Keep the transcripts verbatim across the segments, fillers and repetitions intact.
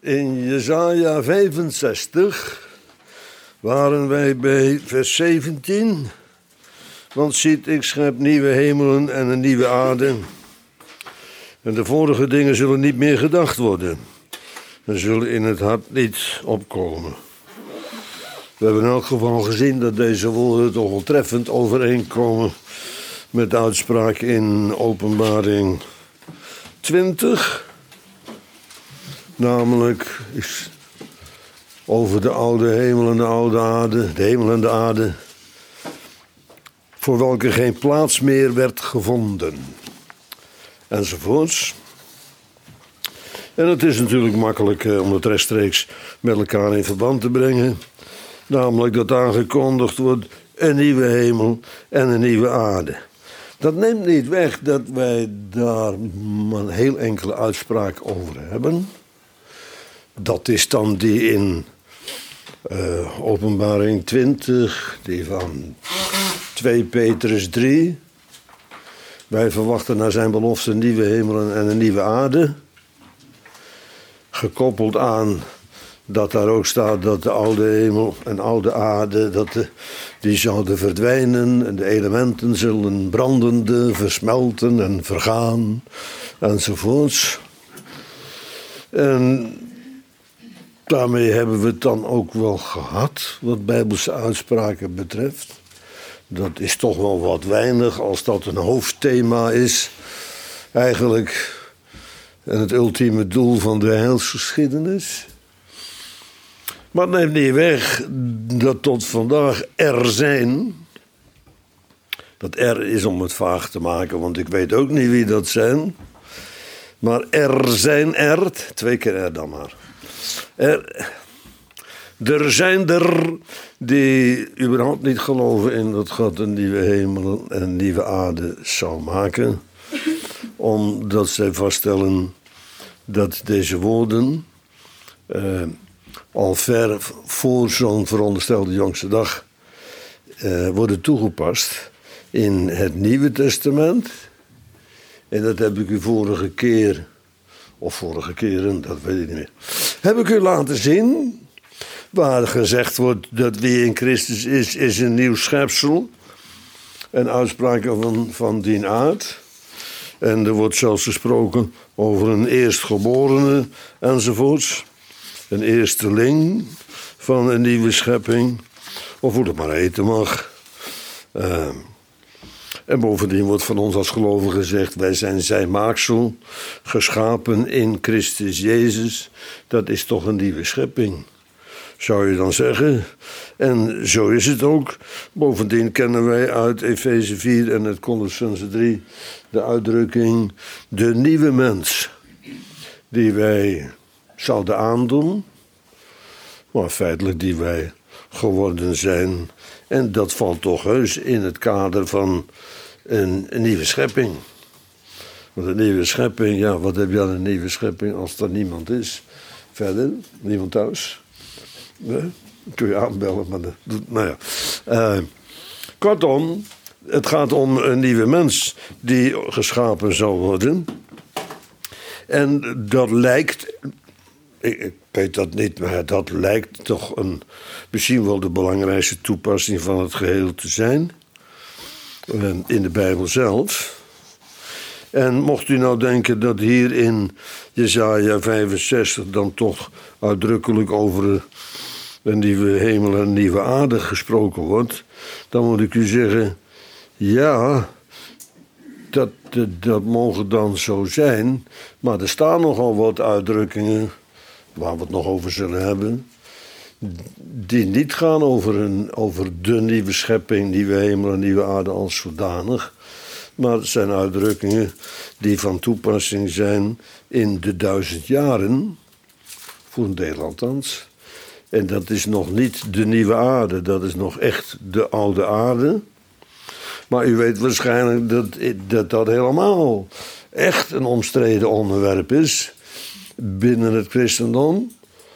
In Jesaja vijfenzestig waren wij bij vers zeventien. Want ziet, ik schep nieuwe hemelen en een nieuwe aarde. En de vorige dingen zullen niet meer gedacht worden. En zullen in het hart niet opkomen. We hebben in elk geval gezien dat deze woorden toch wel treffend overeenkomen met de uitspraak in Openbaring twintig. Namelijk is over de oude hemel en de oude aarde, de hemel en de aarde, voor welke geen plaats meer werd gevonden. Enzovoorts. En het is natuurlijk makkelijk eh, om het rechtstreeks met elkaar in verband te brengen. Namelijk dat aangekondigd wordt een nieuwe hemel en een nieuwe aarde. Dat neemt niet weg dat wij daar maar een heel enkele uitspraak over hebben. Dat is dan die in uh, Openbaring twintig, die van twee Petrus drie. Wij verwachten naar zijn belofte nieuwe hemelen en een nieuwe aarde. Gekoppeld aan dat daar ook staat dat de oude hemel en oude aarde, dat de, die zouden verdwijnen en de elementen zullen brandende versmelten en vergaan enzovoorts. En daarmee hebben we het dan ook wel gehad, wat Bijbelse uitspraken betreft. Dat is toch wel wat weinig als dat een hoofdthema is, eigenlijk, en het ultieme doel van de heilsgeschiedenis. Maar het neemt niet weg dat tot vandaag er zijn. Dat er is om het vaag te maken, want ik weet ook niet wie dat zijn. Maar er zijn er, twee keer er dan maar. Er, er zijn er die überhaupt niet geloven in dat God een nieuwe hemel en een nieuwe aarde zou maken. Omdat zij vaststellen dat deze woorden Uh, al ver voor zo'n veronderstelde jongste dag uh, worden toegepast in het Nieuwe Testament. En dat heb ik u vorige keer, of vorige keren, dat weet ik niet meer, heb ik u laten zien, waar gezegd wordt dat wie in Christus is, is een nieuw schepsel. En uitspraken van, van die aard. En er wordt zelfs gesproken over een eerstgeborene enzovoorts. Een eersteling van een nieuwe schepping. Of hoe dat maar heten mag. Uh, en bovendien wordt van ons als gelovigen gezegd, wij zijn zijn maaksel, geschapen in Christus Jezus. Dat is toch een nieuwe schepping, zou je dan zeggen. En zo is het ook. Bovendien kennen wij uit Efeze vier en het Colossense drie de uitdrukking de nieuwe mens, die wij zouden aandoen, maar feitelijk die wij geworden zijn. En dat valt toch heus in het kader van een, een nieuwe schepping. Want een nieuwe schepping, ja, wat heb je aan een nieuwe schepping als er niemand is? Verder, niemand thuis? Nee? Kun je aanbellen, maar dat doet, nou ja. Uh, kortom, het gaat om een nieuwe mens die geschapen zal worden. En dat lijkt, ik weet dat niet, maar dat lijkt toch een, misschien wel de belangrijkste toepassing van het geheel te zijn. In de Bijbel zelf. En mocht u nou denken dat hier in Jesaja vijfenzestig dan toch uitdrukkelijk over een nieuwe hemel en een nieuwe aarde gesproken wordt, dan moet ik u zeggen, ja, dat, dat, dat mogen dan zo zijn, maar er staan nogal wat uitdrukkingen, waar we het nog over zullen hebben, die niet gaan over, een, over de nieuwe schepping, nieuwe hemel en nieuwe aarde als zodanig. Maar het zijn uitdrukkingen die van toepassing zijn in de duizend jaren, voor een deel althans. En dat is nog niet de nieuwe aarde, dat is nog echt de oude aarde. Maar u weet waarschijnlijk dat dat, dat helemaal echt een omstreden onderwerp is binnen het christendom.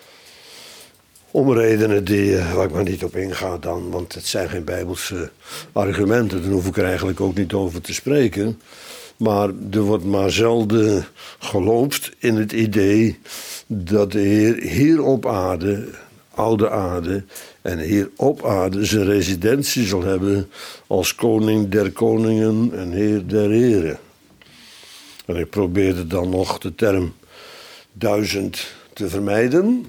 Om redenen die, waar ik maar niet op inga dan, want het zijn geen bijbelse argumenten. Dan hoef ik er eigenlijk ook niet over te spreken. Maar er wordt maar zelden geloofd in het idee dat de Heer hier op aarde, oude aarde, en hier op aarde zijn residentie zal hebben als koning der koningen en heer der heren. En ik probeerde dan nog de term duizend te vermijden.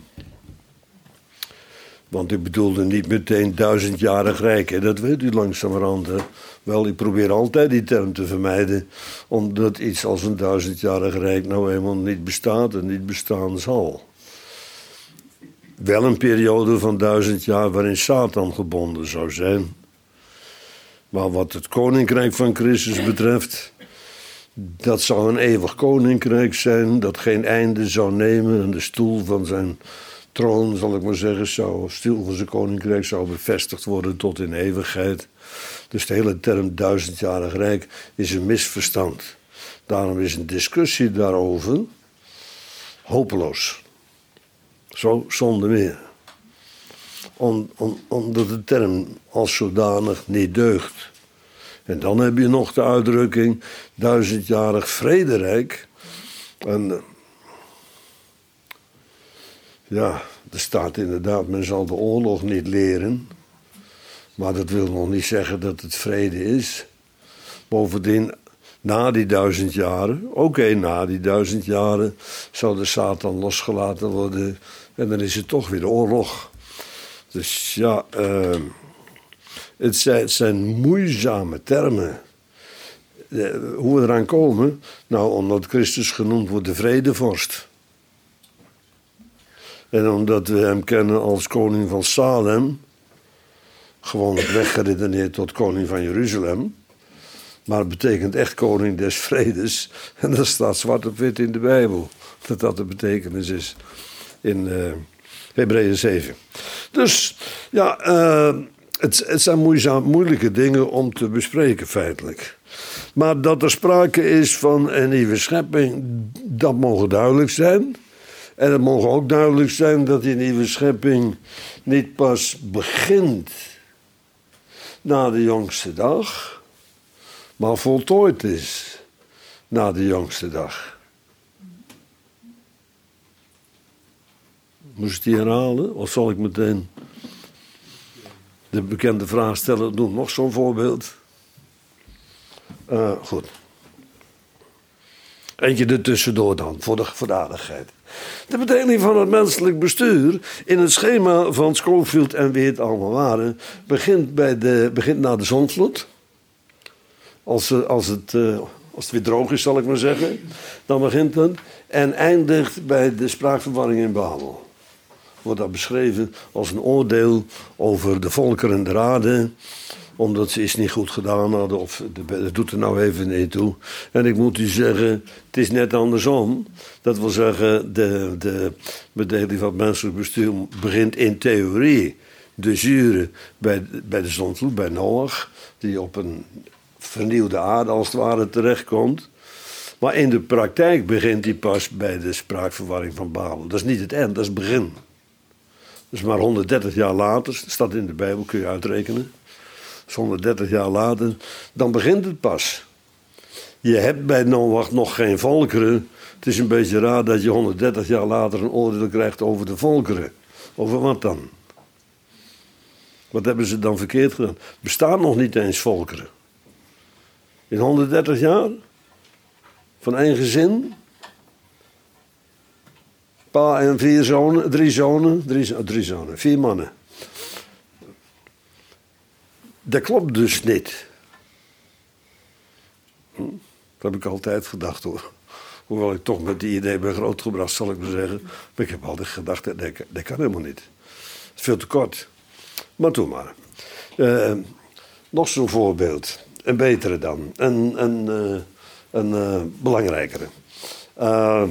Want ik bedoelde niet meteen duizendjarig rijk. Hè? Dat weet u langzamerhand. Hè? Wel, ik probeer altijd die term te vermijden. Omdat iets als een duizendjarig rijk nou eenmaal niet bestaat en niet bestaan zal. Wel een periode van duizend jaar waarin Satan gebonden zou zijn. Maar wat het koninkrijk van Christus betreft, dat zou een eeuwig koninkrijk zijn dat geen einde zou nemen en de stoel van zijn troon, zal ik maar zeggen, zou, de stoel van zijn koninkrijk zou bevestigd worden tot in eeuwigheid. Dus de hele term duizendjarig rijk is een misverstand. Daarom is een discussie daarover hopeloos. Zo zonder meer. Om, om, omdat de term als zodanig niet deugt. En dan heb je nog de uitdrukking duizendjarig vrederijk. En ja, er staat inderdaad, men zal de oorlog niet leren. Maar dat wil nog niet zeggen dat het vrede is. Bovendien, na die duizend jaren, oké, okay, na die duizend jaren zou de Satan losgelaten worden. En dan is het toch weer de oorlog. Dus ja, uh, het, zijn, het zijn moeizame termen. Uh, hoe we eraan komen? Nou, omdat Christus genoemd wordt de vredevorst. En omdat we hem kennen als koning van Salem, gewoon weggeredeneerd tot koning van Jeruzalem. Maar het betekent echt koning des vredes. En dat staat zwart op wit in de Bijbel. Dat dat de betekenis is in uh, Hebreeën zeven. Dus ja, uh, het, het zijn moeizaam, moeilijke dingen om te bespreken feitelijk. Maar dat er sprake is van een nieuwe schepping, dat mogen duidelijk zijn. En het mogen ook duidelijk zijn dat die nieuwe schepping niet pas begint na de jongste dag, maar voltooid is na de jongste dag. Moest ik die herhalen? Of zal ik meteen de bekende vraag stellen? Doe nog zo'n voorbeeld. Uh, goed. Eentje ertussendoor dan, voor de, voor de aardigheid. De bedeling van het menselijk bestuur in het schema van Scofield en wie het allemaal waren, begint, bij de, begint na de zondvloed. Als, als, het, uh, als het weer droog is, zal ik maar zeggen. Dan begint het en eindigt bij de spraakverwarring in Babel. Wordt dat beschreven als een oordeel over de volkeren der aarde, omdat ze iets niet goed gedaan hadden, of dat doet er nou even niet toe. En ik moet u zeggen, het is net andersom. Dat wil zeggen, de, de bedeling van het menselijk bestuur begint in theorie de jure bij, bij de zondvloed, bij Noach, die op een vernieuwde aarde als het ware terechtkomt. Maar in de praktijk begint hij pas bij de spraakverwarring van Babel. Dat is niet het eind, dat is het begin. Dus maar honderddertig jaar later, staat in de Bijbel, kun je uitrekenen. Dus honderddertig jaar later, dan begint het pas. Je hebt bij Noach nog geen volkeren. Het is een beetje raar dat je honderddertig jaar later een oordeel krijgt over de volkeren. Over wat dan? Wat hebben ze dan verkeerd gedaan? Er bestaan nog niet eens volkeren. In honderddertig jaar? Van één gezin? Pa en vier zonen, drie zonen, drie, drie zonen, vier mannen. Dat klopt dus niet. Hm? Dat heb ik altijd gedacht hoor. Hoewel ik toch met die idee ben grootgebracht, zal ik maar zeggen. Maar ik heb altijd gedacht, dat, dat kan helemaal niet. Het is veel te kort. Maar doe maar. Uh, nog zo'n voorbeeld. Een betere dan. Een, een, uh, een uh, belangrijkere. Uh,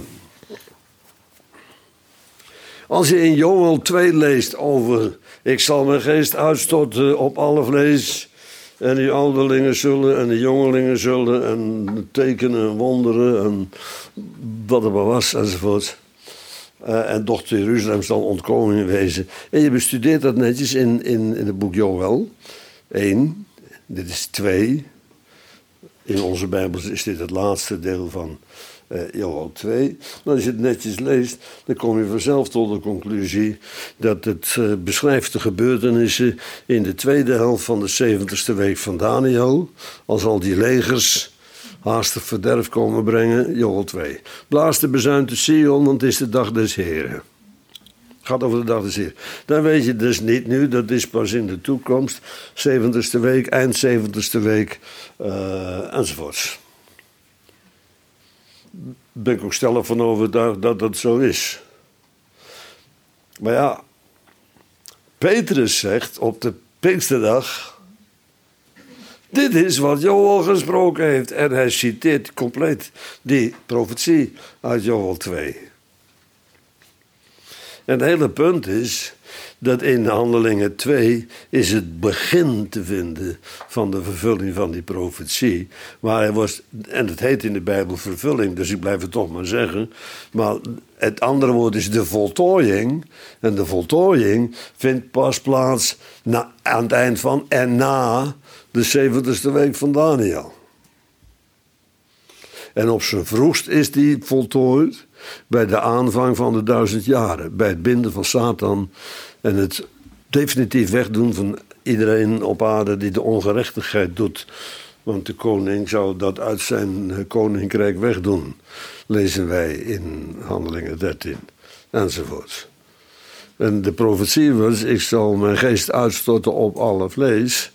Als je in Joël twee leest over, ik zal mijn geest uitstorten op alle vlees, en die ouderlingen zullen en de jongelingen zullen en tekenen en wonderen en wat er maar was enzovoort. Uh, en dochter Jeruzalem zal ontkomen wezen. En je bestudeert dat netjes in, in, in het boek Joël. één, dit is twee. In onze Bijbels is dit het laatste deel van uh, Joël twee. Maar als je het netjes leest, dan kom je vanzelf tot de conclusie dat het uh, beschrijft de gebeurtenissen in de tweede helft van de zeventigste week van Daniel. Als al die legers haastig verderf komen brengen, Joël twee. Blaas de bezuin te Sion, want het is de dag des Heren. Gaat over de dag des Heren. Dan weet je dus niet nu, dat is pas in de toekomst. zeventigste week, eind zeventigste week, uh, enzovoorts. Ben ik ook stellig van overtuigd dat dat zo is. Maar ja, Petrus zegt op de Pinksterdag: dit is wat Joël gesproken heeft. En hij citeert compleet die profetie uit Joël twee. En het hele punt is dat in Handelingen twee is het begin te vinden van de vervulling van die profetie. Maar hij was, en het heet in de Bijbel vervulling, dus ik blijf het toch maar zeggen. Maar het andere woord is de voltooiing. En de voltooiing vindt pas plaats na, aan het eind van en na de zeventigste week van Daniel. En op zijn vroegst is die voltooid bij de aanvang van de duizend jaren. Bij het binden van Satan en het definitief wegdoen van iedereen op aarde die de ongerechtigheid doet. Want de koning zou dat uit zijn koninkrijk wegdoen. Lezen wij in Handelingen dertien. Enzovoort. En de profetie was: ik zal mijn geest uitstorten op alle vlees.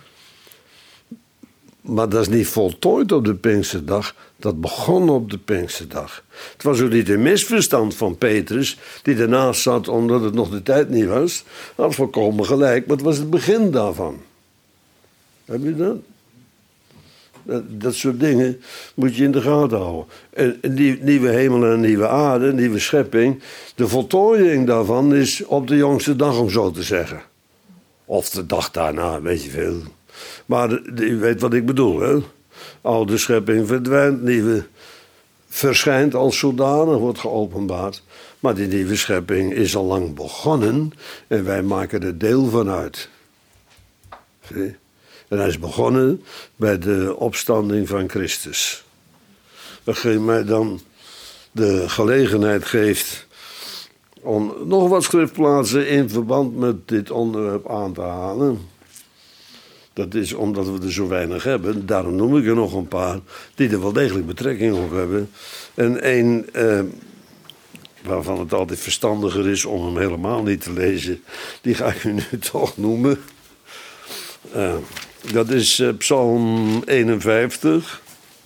Maar dat is niet voltooid op de Pinksterdag. Dat begon op de Pinksterdag. Het was ook niet een misverstand van Petrus, die ernaast zat omdat het nog de tijd niet was. Hij had volkomen gelijk, maar het was het begin daarvan. Heb je dat? Dat, dat soort dingen moet je in de gaten houden. En die nieuwe hemel en nieuwe aarde, nieuwe schepping, de voltooiing daarvan is op de jongste dag, om zo te zeggen. Of de dag daarna, weet je veel. Maar u weet wat ik bedoel, hè? Oude schepping verdwijnt, nieuwe verschijnt als zodanig, wordt geopenbaard. Maar die nieuwe schepping is al lang begonnen en wij maken er deel van uit. Zie? En hij is begonnen bij de opstanding van Christus. Hetgeen mij dan de gelegenheid geeft om nog wat schriftplaatsen in verband met dit onderwerp aan te halen. Dat is omdat we er zo weinig hebben. Daarom noem ik er nog een paar die er wel degelijk betrekking op hebben. En één eh, waarvan het altijd verstandiger is om hem helemaal niet te lezen, die ga ik u nu toch noemen. Uh, dat is uh, Psalm eenenvijftig.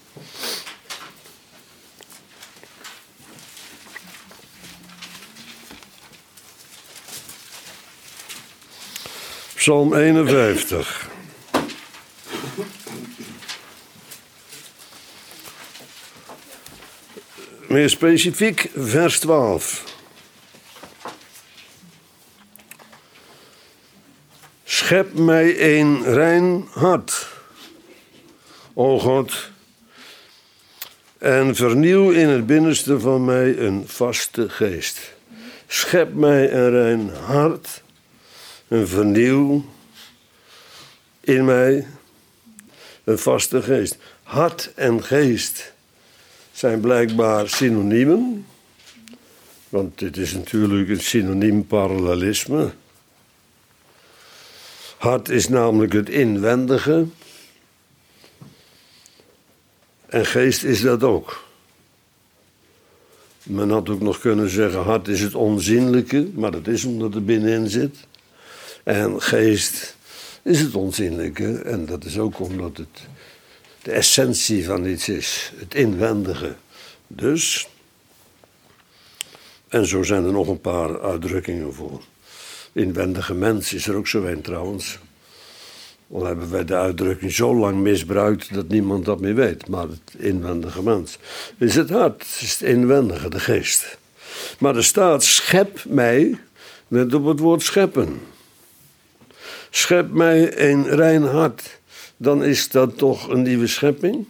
Psalm eenenvijftig. Meer specifiek, vers twaalf. Schep mij een rein hart, o God, en vernieuw in het binnenste van mij een vaste geest. Schep mij een rein hart en vernieuw in mij een vaste geest. Hart en geest zijn blijkbaar synoniemen, want dit is natuurlijk een synoniem parallelisme. Hart is namelijk het inwendige en geest is dat ook. Men had ook nog kunnen zeggen, hart is het onzinnelijke, maar dat is omdat het binnenin zit. En geest is het onzinnelijke en dat is ook omdat het de essentie van iets is, het inwendige. Dus, en zo zijn er nog een paar uitdrukkingen voor. Inwendige mens is er ook zo een trouwens. Al hebben wij de uitdrukking zo lang misbruikt dat niemand dat meer weet. Maar het inwendige mens is het hart, het is het inwendige, de geest. Maar er staat, schep mij, let op het woord scheppen. Schep mij een rein hart. Dan is dat toch een nieuwe schepping?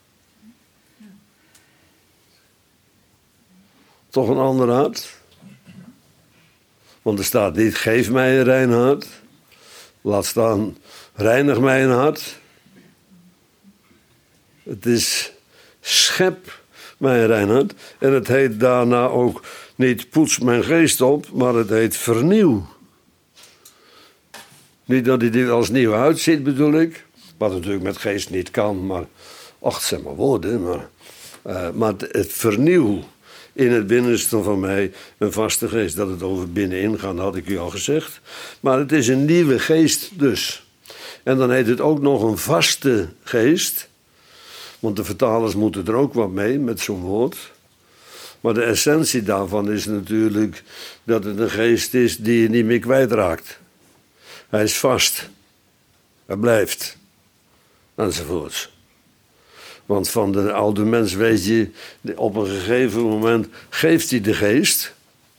Toch een ander hart? Want er staat niet, geef mij een rein hart. Laat staan, reinig mij een hart. Het is schep mijn Reinhard. En het heet daarna ook niet poets mijn geest op, maar het heet vernieuw. Niet dat hij er als nieuw uitziet, bedoel ik. Wat natuurlijk met geest niet kan, maar... Ach, zeg maar woorden, maar... Uh, maar het vernieuw in het binnenste van mij een vaste geest. Dat het over binnenin gaat, had ik u al gezegd. Maar het is een nieuwe geest dus. En dan heet het ook nog een vaste geest. Want de vertalers moeten er ook wat mee met zo'n woord. Maar de essentie daarvan is natuurlijk dat het een geest is die je niet meer kwijtraakt. Hij is vast. Hij blijft. Enzovoorts. Want van de oude mens weet je, op een gegeven moment geeft hij de geest.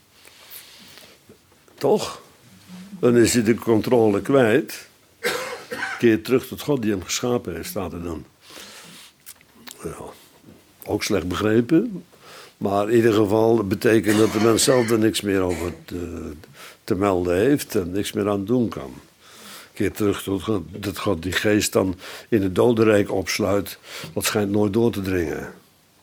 Toch? Dan is hij de controle kwijt. Keer terug tot God die hem geschapen heeft, staat er dan. Ja, ook slecht begrepen. Maar in ieder geval betekent dat de mens zelf er niks meer over te, te melden heeft en niks meer aan doen kan. Keer terug tot God, dat God die geest dan in het dodenrijk opsluit, dat schijnt nooit door te dringen.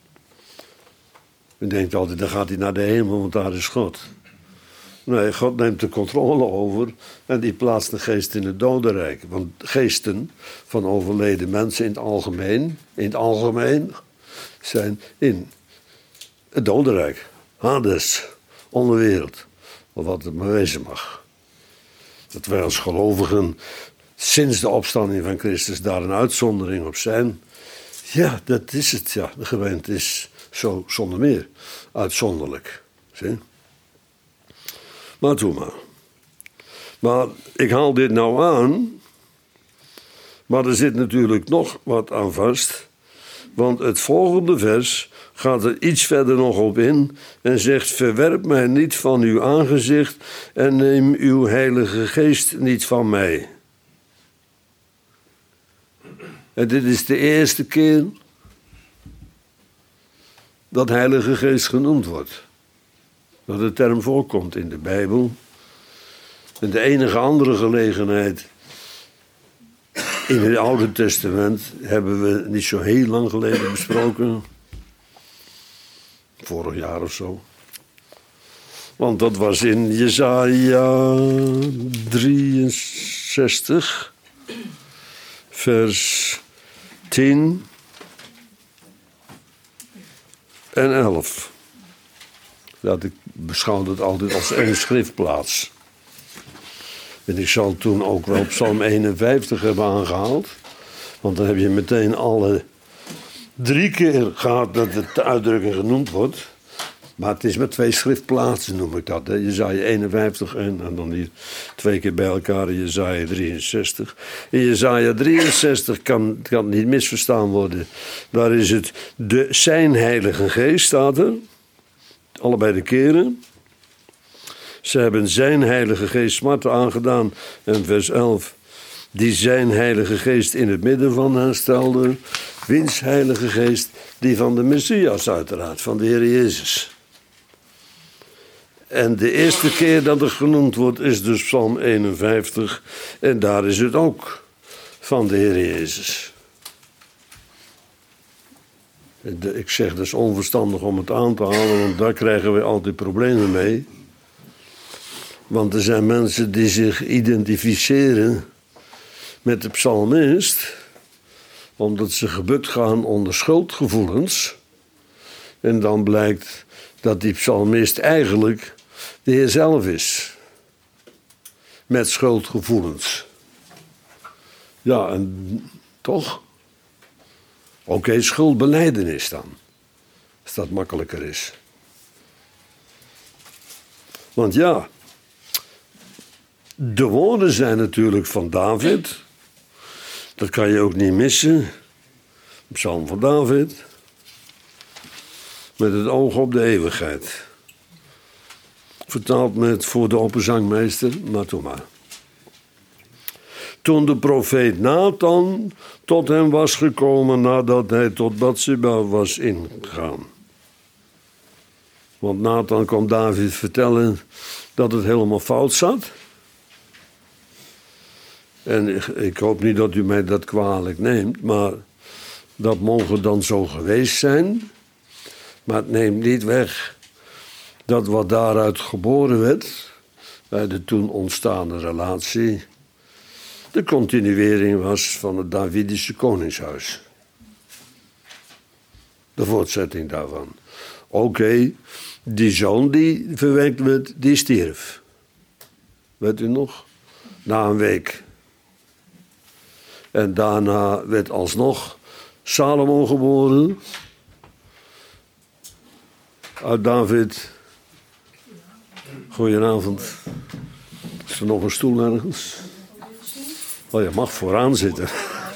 Je denkt altijd, dan gaat hij naar de hemel, want daar is God. Nee, God neemt de controle over en die plaatst de geest in het dodenrijk. Want geesten van overleden mensen in het algemeen, in het algemeen zijn in het dodenrijk. Hades, onderwereld, of wat het maar wezen mag. Dat wij als gelovigen sinds de opstanding van Christus daar een uitzondering op zijn. Ja, dat is het. Ja. De gemeente is zo zonder meer uitzonderlijk. Zie? Maar doe maar. Maar ik haal dit nou aan. Maar er zit natuurlijk nog wat aan vast. Want het volgende vers gaat er iets verder nog op in en zegt: verwerp mij niet van uw aangezicht en neem uw heilige geest niet van mij. En dit is de eerste keer dat heilige geest genoemd wordt. Dat de term voorkomt in de Bijbel. En de enige andere gelegenheid in het Oude Testament hebben we niet zo heel lang geleden besproken. Vorig jaar of zo. Want dat was in Jesaja drieënzestig, vers tien en elf. Dat ik beschouwde het altijd als één schriftplaats. En ik zal toen ook wel Psalm eenenvijftig hebben aangehaald. Want dan heb je meteen alle drie keer gehad dat het de uitdrukking genoemd wordt. Maar het is met twee schriftplaatsen, noem ik dat. Hè. Jesaja eenenvijftig en, en dan hier twee keer bij elkaar in Jesaja drieënzestig. In Jesaja drieënzestig kan, kan niet misverstaan worden. Daar is het de zijn heilige geest, staat er. Allebei de keren. Ze hebben zijn heilige geest smarten aangedaan. En vers elf. Die zijn heilige geest in het midden van hen stelde. Wiens heilige geest? Die van de Messias uiteraard, van de Heer Jezus. En de eerste keer dat het genoemd wordt is dus Psalm eenenvijftig. En daar is het ook van de Heer Jezus. Ik zeg dus onverstandig om het aan te halen, want daar krijgen we altijd problemen mee. Want er zijn mensen die zich identificeren met de psalmist, omdat ze gebukt gaan onder schuldgevoelens. En dan blijkt dat die psalmist eigenlijk de Heer zelf is. Met schuldgevoelens. Ja, en toch? Oké, okay, schuldbelijdenis dan. Als dat makkelijker is. Want ja, de woorden zijn natuurlijk van David. Dat kan je ook niet missen. Psalm van David. Met het oog op de eeuwigheid. Vertaald met voor de opperzangmeester, maar toe maar. Toen de profeet Nathan tot hem was gekomen nadat hij tot Bathseba was ingegaan. Want Nathan kwam David vertellen dat het helemaal fout zat. En ik, ik hoop niet dat u mij dat kwalijk neemt, maar Dat mogen dan zo geweest zijn. Maar het neemt niet weg dat wat daaruit geboren werd, bij de toen ontstaande relatie, de continuering was van het Davidische koningshuis. De voortzetting daarvan. Oké, okay, die zoon die verwekt werd, die stierf. Weet u nog? Na een week. En daarna werd alsnog Salomo geboren. Uit David. Goedenavond. Is er nog een stoel ergens? Oh, je mag vooraan zitten.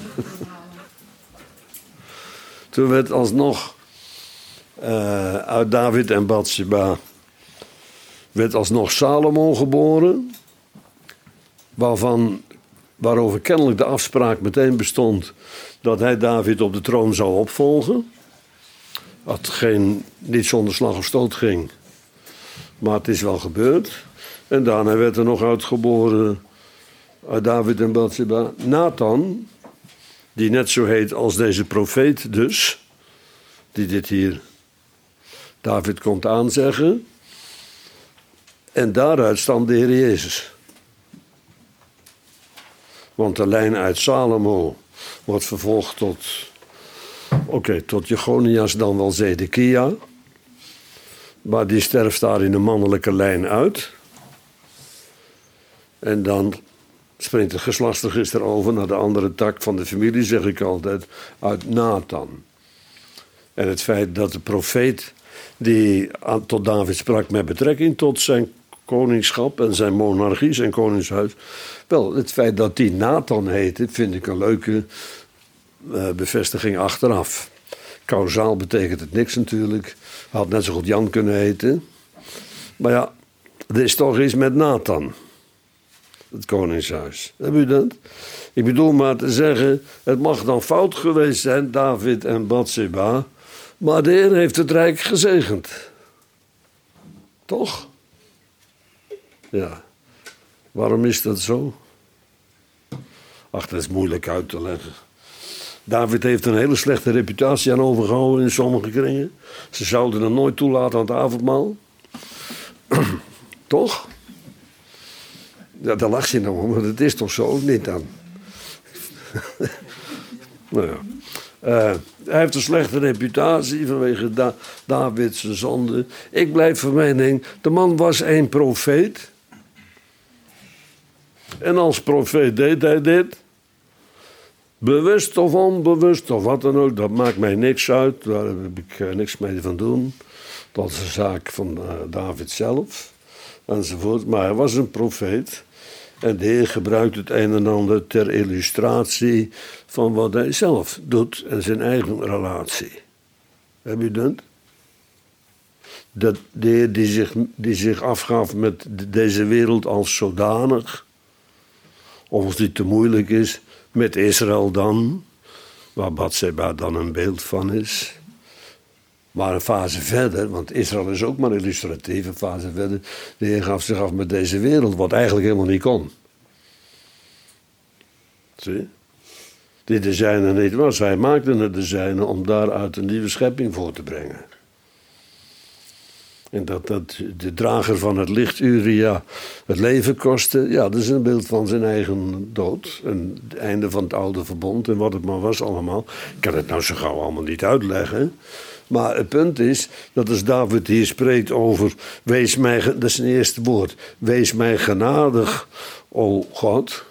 Toen werd alsnog uh, uit David en Bathsheba werd alsnog Salomo geboren, waarvan, waarover kennelijk de afspraak meteen bestond dat hij David op de troon zou opvolgen. Dat geen, niet zonder slag of stoot ging, maar het is wel gebeurd. En daarna werd er nog uitgeboren uit David en Bathsheba Nathan, die net zo heet als deze profeet dus, die dit hier David komt aanzeggen. En daaruit stamt de Heer Jezus. Want de lijn uit Salomo wordt vervolgd tot, oké, okay, tot Jechonias, dan wel Zedekia. Maar die sterft daar in de mannelijke lijn uit. En dan springt het geslachtsregister over naar de andere tak van de familie, zeg ik altijd, uit Nathan. En het feit dat de profeet die aan, tot David sprak met betrekking tot zijn koningschap en zijn monarchie, zijn koningshuis. Wel, het feit dat die Nathan heette, vind ik een leuke uh, bevestiging achteraf. Kausaal betekent het niks natuurlijk. Had net zo goed Jan kunnen heten. Maar ja, er is toch iets met Nathan. Het koningshuis. Heb u dat? Ik bedoel maar te zeggen, het mag dan fout geweest zijn, David en Bathsheba, maar de Heer heeft het rijk gezegend. Toch? Ja. Waarom is dat zo? Ach, dat is moeilijk uit te leggen. David heeft een hele slechte reputatie aan overgehouden in sommige kringen. Ze zouden hem nooit toelaten aan het avondmaal. Toch? Ja, daar lach je nou om, maar dat is toch zo, of niet dan? Nou ja. Uh, hij heeft een slechte reputatie vanwege da- Davids zonde. Ik blijf van mening, de man was een profeet. En als profeet deed hij dit. Bewust of onbewust of wat dan ook, dat maakt mij niks uit. Daar heb ik uh, niks mee van doen. Dat is een zaak van uh, David zelf. Enzovoort. Maar hij was een profeet. En de Heer gebruikt het een en ander ter illustratie van wat hij zelf doet en zijn eigen relatie. Heb je dat? Dat de Heer die zich, die zich afgaf met deze wereld als zodanig, of als die te moeilijk is, met Israël dan, waar Bathsheba dan een beeld van is. Maar een fase verder, want Israël is ook maar illustratief, een fase verder. De Heer gaf zich af met deze wereld, wat eigenlijk helemaal niet kon. Zie? Die de zijne niet was. Hij maakte het de zijne om daaruit een nieuwe schepping voor te brengen. En dat, dat de drager van het licht Uria het leven kostte, ja, dat is een beeld van zijn eigen dood. En het einde van het oude verbond en wat het maar was allemaal. Ik kan het nou zo gauw allemaal niet uitleggen. Maar het punt is, dat als David hier spreekt over, wees mij, dat is zijn eerste woord, wees mij genadig, o God,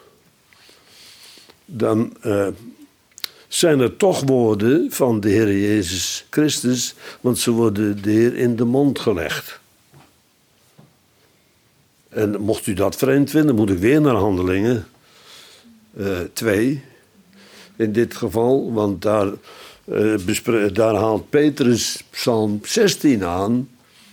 dan uh, zijn er toch woorden van de Heer Jezus Christus, want ze worden de Heer in de mond gelegd. En mocht u dat vreemd vinden, moet ik weer naar Handelingen twee, uh, in dit geval, want daar... Uh, bespre- daar haalt Petrus Psalm zestien aan,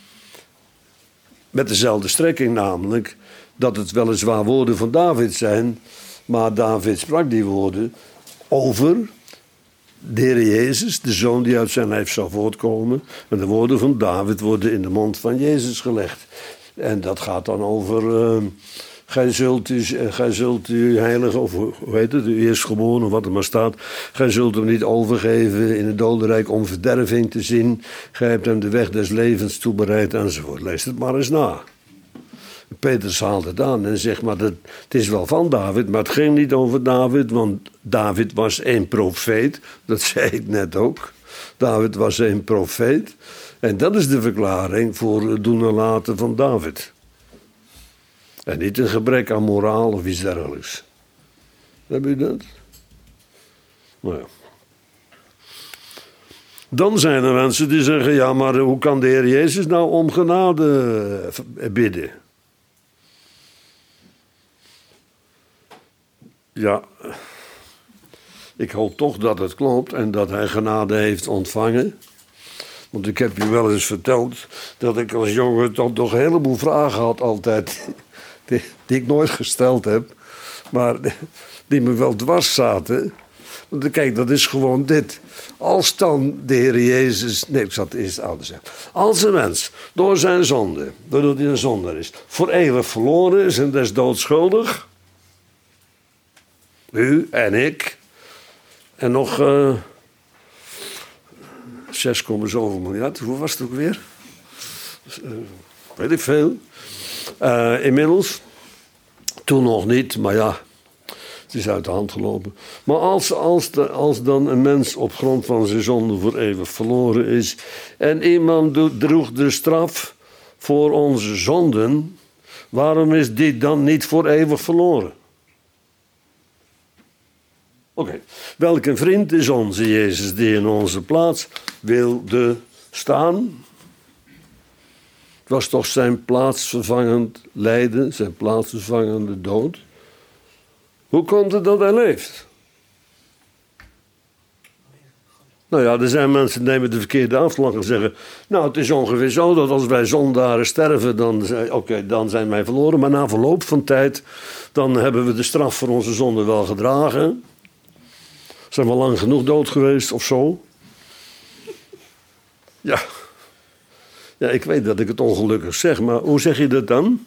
met dezelfde strekking namelijk, dat het weliswaar woorden van David zijn, maar David sprak die woorden over de Heer Jezus, de zoon die uit zijn lijf zou voortkomen, en de woorden van David worden in de mond van Jezus gelegd. En dat gaat dan over uh, Gij zult, u, gij zult u heilige, of hoe heet het, u eerstgeboren, wat er maar staat. Gij zult hem niet overgeven in het dodenrijk om verderving te zien. Gij hebt hem de weg des levens toebereid enzovoort. Lees het maar eens na. Petrus haalt het aan en zegt, maar dat, het is wel van David, maar het ging niet over David, want David was een profeet. Dat zei ik net ook. David was een profeet. En dat is de verklaring voor het doen en laten van David. En niet een gebrek aan moraal of iets dergelijks. Heb je dat? Nou ja. Dan zijn er mensen die zeggen, ja, maar hoe kan de Heer Jezus nou om genade bidden? Ja, ik hoop toch dat het klopt en dat hij genade heeft ontvangen. Want ik heb je wel eens verteld dat ik als jongen toch nog een heleboel vragen had altijd. Die, die ik nooit gesteld heb. Maar die me wel dwars zaten. Want kijk, dat is gewoon dit. Als dan de Heer Jezus... Nee, ik zat eerst aan te zeggen. Als een mens door zijn zonde, doordat hij een zondaar is, voor eeuwig verloren is en des doods schuldig. U en ik. En nog... Uh, zes komma zoveel miljard. Hoe was het ook weer? Uh, weet ik veel. Uh, inmiddels. Toen nog niet, maar ja. Het is uit de hand gelopen. Maar als, als, de, als dan een mens op grond van zijn zonde voor eeuwig verloren is. En iemand droeg de straf voor onze zonden. Waarom is die dan niet voor eeuwig verloren? Oké, okay. Welke vriend is onze Jezus die in onze plaats wilde staan? Het was toch zijn plaatsvervangend lijden, zijn plaatsvervangende dood? Hoe komt het dat hij leeft? Nou ja, er zijn mensen die nemen de verkeerde afslag en zeggen... nou, het is ongeveer zo dat als wij zondaren sterven, dan, oké, okay, dan zijn wij verloren. Maar na verloop van tijd, dan hebben we de straf voor onze zonde wel gedragen... Zijn we lang genoeg dood geweest of zo? Ja. Ja, ik weet dat ik het ongelukkig zeg, maar hoe zeg je dat dan?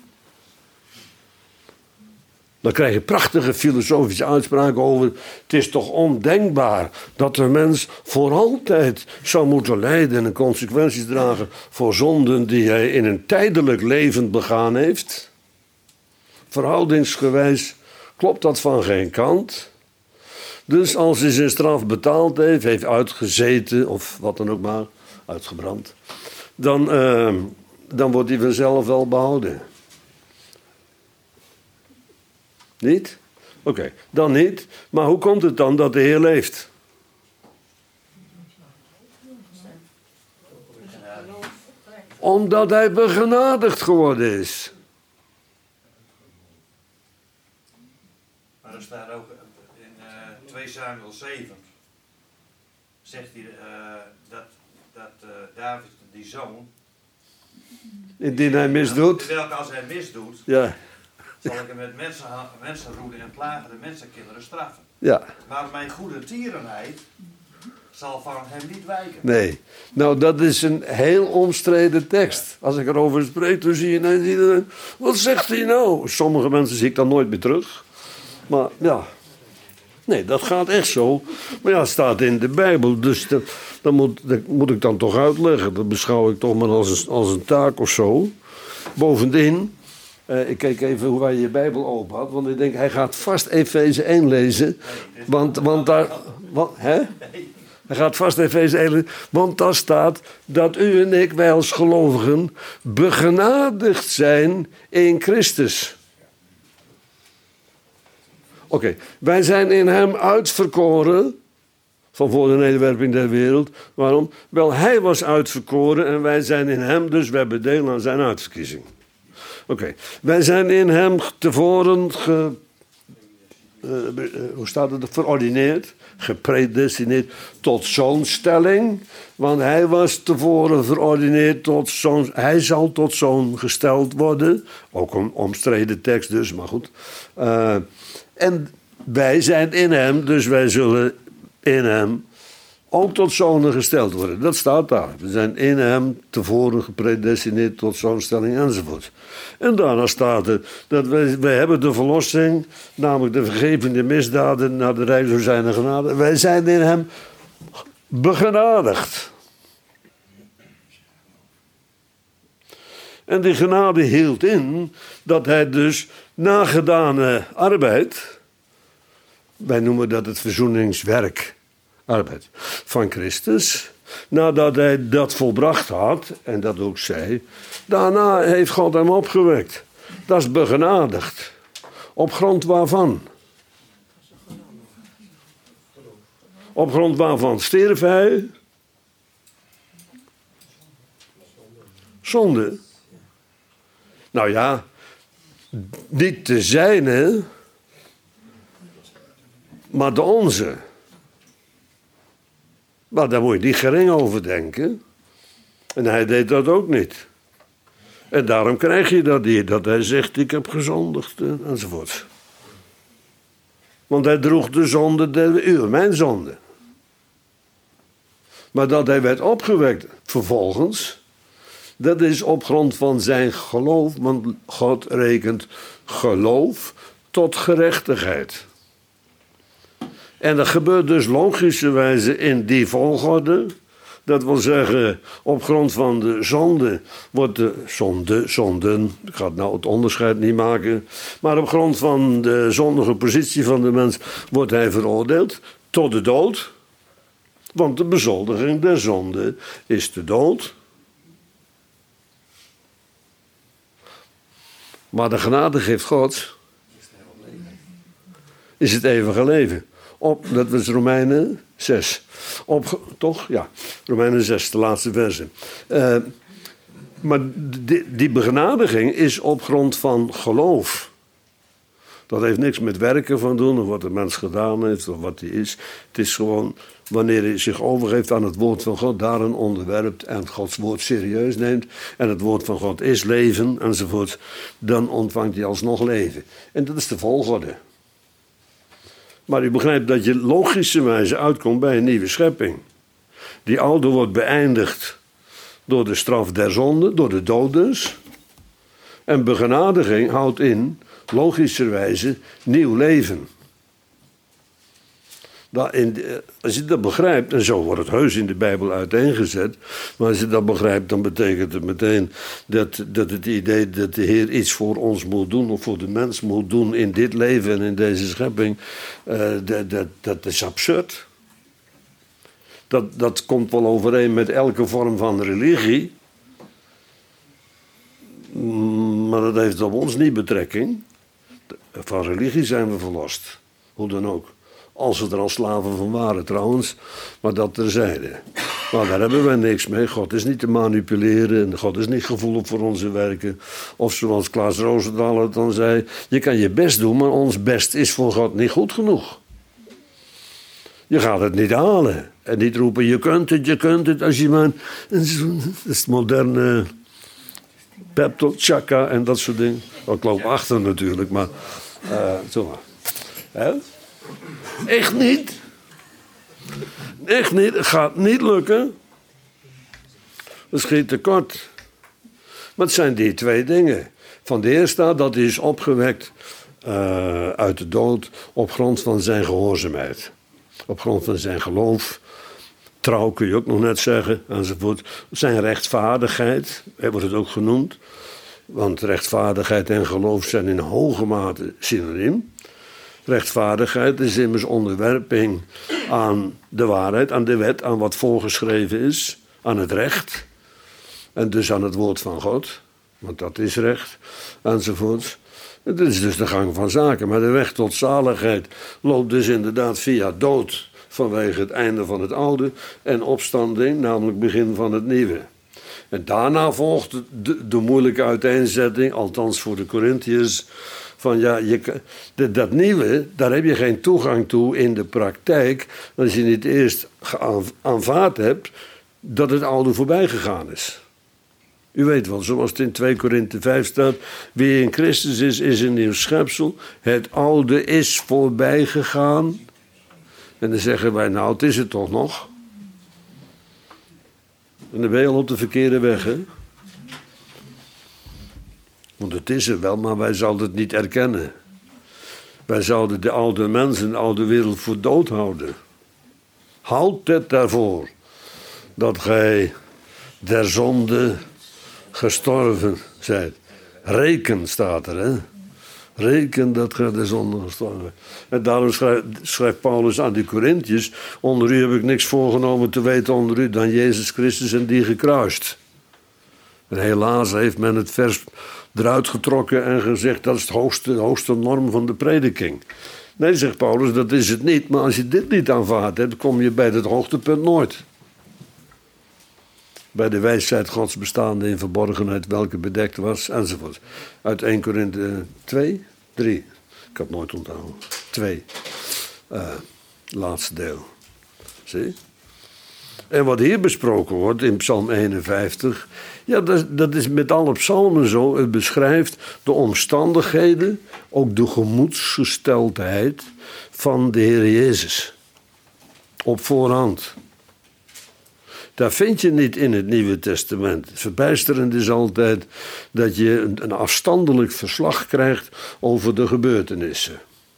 Dan krijg je prachtige filosofische uitspraken over... het is toch ondenkbaar dat de mens voor altijd zou moeten lijden... en consequenties dragen voor zonden die hij in een tijdelijk leven begaan heeft. Verhoudingsgewijs klopt dat van geen kant... Dus als hij zijn straf betaald heeft, heeft uitgezeten of wat dan ook maar, uitgebrand, dan, uh, dan wordt hij vanzelf wel behouden. Niet? Oké, okay, dan niet. Maar hoe komt het dan dat de Heer leeft? Omdat hij begenadigd geworden is. Maar er staat ook... twee Samuel zeven zegt hij uh, dat, dat uh, David, die zoon... Indien hij misdoet. Welke als hij misdoet, ja. zal ik hem met mensen, mensenroede en plagen de mensenkinderen straffen. Ja. Maar mijn goede tierenheid zal van hem niet wijken. Nee. Nou, dat is een heel omstreden tekst. Als ik erover spreek, dan zie je ineens iedereen... Wat zegt hij nou? Sommige mensen zie ik dan nooit meer terug. Maar ja... Nee, dat gaat echt zo. Maar ja, het staat in de Bijbel. Dus dat, dat, moet, dat moet ik dan toch uitleggen. Dat beschouw ik toch maar als een, als een taak of zo. Bovendien, eh, ik keek even hoe hij je Bijbel open had. Want ik denk, hij gaat vast Efeze één lezen. Want, want daar... Wat, hè? Hij gaat vast Efeze één lezen. Want daar staat dat u en ik, wij als gelovigen, begenadigd zijn in Christus. Oké, okay. Wij zijn in hem uitverkoren van voor de nederwerping der wereld. Waarom? Wel, hij was uitverkoren en wij zijn in hem, dus we hebben deel aan zijn uitverkiezing. Oké, okay. Wij zijn in hem tevoren ge, uh, uh, hoe staat het? Verordineerd, gepredestineerd tot zoonstelling. Want hij was tevoren verordineerd tot zoon. Hij zal tot zoon gesteld worden. Ook een omstreden tekst dus, maar goed. Uh, En wij zijn in hem, dus wij zullen in hem ook tot zonen gesteld worden. Dat staat daar. We zijn in hem tevoren gepredestineerd tot zoonstelling enzovoort. En daarna staat er dat wij, wij hebben de verlossing, namelijk de vergeving misdaden naar de rijkdom zijner genade. Wij zijn in hem begenadigd. En die genade hield in dat hij dus na gedane arbeid, wij noemen dat het verzoeningswerk, arbeid van Christus, nadat hij dat volbracht had, en dat ook zei, daarna heeft God hem opgewekt. Dat is begenadigd. Op grond waarvan? Op grond waarvan stierf hij? Zonde. Nou ja, niet de zijne, maar de onze. Maar daar moet je niet gering over denken. En hij deed dat ook niet. En daarom krijg je dat hier, dat hij zegt, ik heb gezondigd enzovoort. Want hij droeg de zonde der uw, mijn zonde. Maar dat hij werd opgewekt vervolgens, dat is op grond van zijn geloof, want God rekent geloof tot gerechtigheid. En dat gebeurt dus logischerwijze in die volgorde. Dat wil zeggen, op grond van de zonde wordt de zonde, zonden, ik ga nou het onderscheid niet maken, maar op grond van de zondige positie van de mens wordt hij veroordeeld tot de dood. Want de bezoldiging der zonde is de dood. Maar de genade geeft God is het eeuwige leven. Op, dat was Romeinen zes. Op, toch? Ja, Romeinen zes, de laatste verse. Uh, maar die, die begenadiging is op grond van geloof. Dat heeft niks met werken van doen, of wat de mens gedaan heeft, of wat hij is. Het is gewoon wanneer hij zich overgeeft aan het woord van God, daarin onderwerpt en Gods woord serieus neemt, en het woord van God is leven, enzovoort, dan ontvangt hij alsnog leven. En dat is de volgorde. Maar u begrijpt dat je logischerwijze uitkomt bij een nieuwe schepping. Die oude wordt beëindigd door de straf der zonde, door de dood dus. En begenadiging houdt in, logischerwijze, nieuw leven. Dat in, als je dat begrijpt, en zo wordt het heus in de Bijbel uiteengezet, maar als je dat begrijpt, dan betekent het meteen dat, dat het idee dat de Heer iets voor ons moet doen, of voor de mens moet doen in dit leven en in deze schepping, uh, dat, dat, dat is absurd. Dat, dat komt wel overeen met elke vorm van religie, maar dat heeft op ons niet betrekking. Van religie zijn we verlost, hoe dan ook. Als we er al slaven van waren trouwens, maar dat terzijde. Maar daar hebben wij niks mee. God is niet te manipuleren en God is niet gevoelig voor onze werken. Of zoals Klaas Roosendaal het dan zei, je kan je best doen, maar ons best is voor God niet goed genoeg. Je gaat het niet halen. En niet roepen, je kunt het, je kunt het, als je maar... Dat is het moderne pep talk, chaka en dat soort dingen. Oh, ik loop achter natuurlijk, maar... Uh, zo maar. Hè? Echt niet. Echt niet. Het gaat niet lukken. Dat schiet tekort. Maar het zijn die twee dingen. Van de eerste staat dat hij is opgewekt uh, uit de dood op grond van zijn gehoorzaamheid. Op grond van zijn geloof. Trouw kun je ook nog net zeggen. Enzovoort. Zijn rechtvaardigheid, wordt het ook genoemd. Want rechtvaardigheid en geloof zijn in hoge mate synoniem. Rechtvaardigheid is immers onderwerping aan de waarheid, aan de wet, aan wat voorgeschreven is, aan het recht. En dus aan het woord van God, want dat is recht, enzovoort. Het is dus de gang van zaken. Maar de weg tot zaligheid loopt dus inderdaad via dood vanwege het einde van het oude en opstanding, namelijk begin van het nieuwe. En daarna volgt de, de moeilijke uiteenzetting, althans voor de Corinthiërs, van ja, je, dat, dat nieuwe, daar heb je geen toegang toe in de praktijk, als je niet eerst aanvaard hebt dat het oude voorbij gegaan is. U weet wel, zoals het in twee Korinthe vijf staat, wie in Christus is, is een nieuw schepsel. Het oude is voorbij gegaan. En dan zeggen wij, nou, het is het toch nog. En dan ben je al op de verkeerde weg, hè? Want het is er wel, maar wij zouden het niet erkennen. Wij zouden de oude mensen, de oude wereld voor dood houden. Houd het daarvoor dat gij der zonde gestorven zijt. Reken staat er, hè? Reken dat gij der zonde gestorven bent. En daarom schrijft, schrijft Paulus aan de Corinthiërs: onder u heb ik niks voorgenomen te weten onder u dan Jezus Christus en die gekruist. En helaas heeft men het vers eruit getrokken en gezegd dat is de hoogste, de hoogste norm van de prediking. Nee, zegt Paulus, dat is het niet. Maar als je dit niet aanvaardt, dan kom je bij het hoogtepunt nooit. Bij de wijsheid Gods bestaande in verborgenheid, welke bedekt was, enzovoort. Uit eerste Korinthe twee, drie. Ik had het nooit onthouden. twee. Uh, laatste deel. Zie? En wat hier besproken wordt in Psalm eenenvijftig... ja, dat, dat is met alle psalmen zo. Het beschrijft de omstandigheden, ook de gemoedsgesteldheid van de Heer Jezus. Op voorhand. Dat vind je niet in het Nieuwe Testament. Het verbijsterende is altijd dat je een, een afstandelijk verslag krijgt over de gebeurtenissen.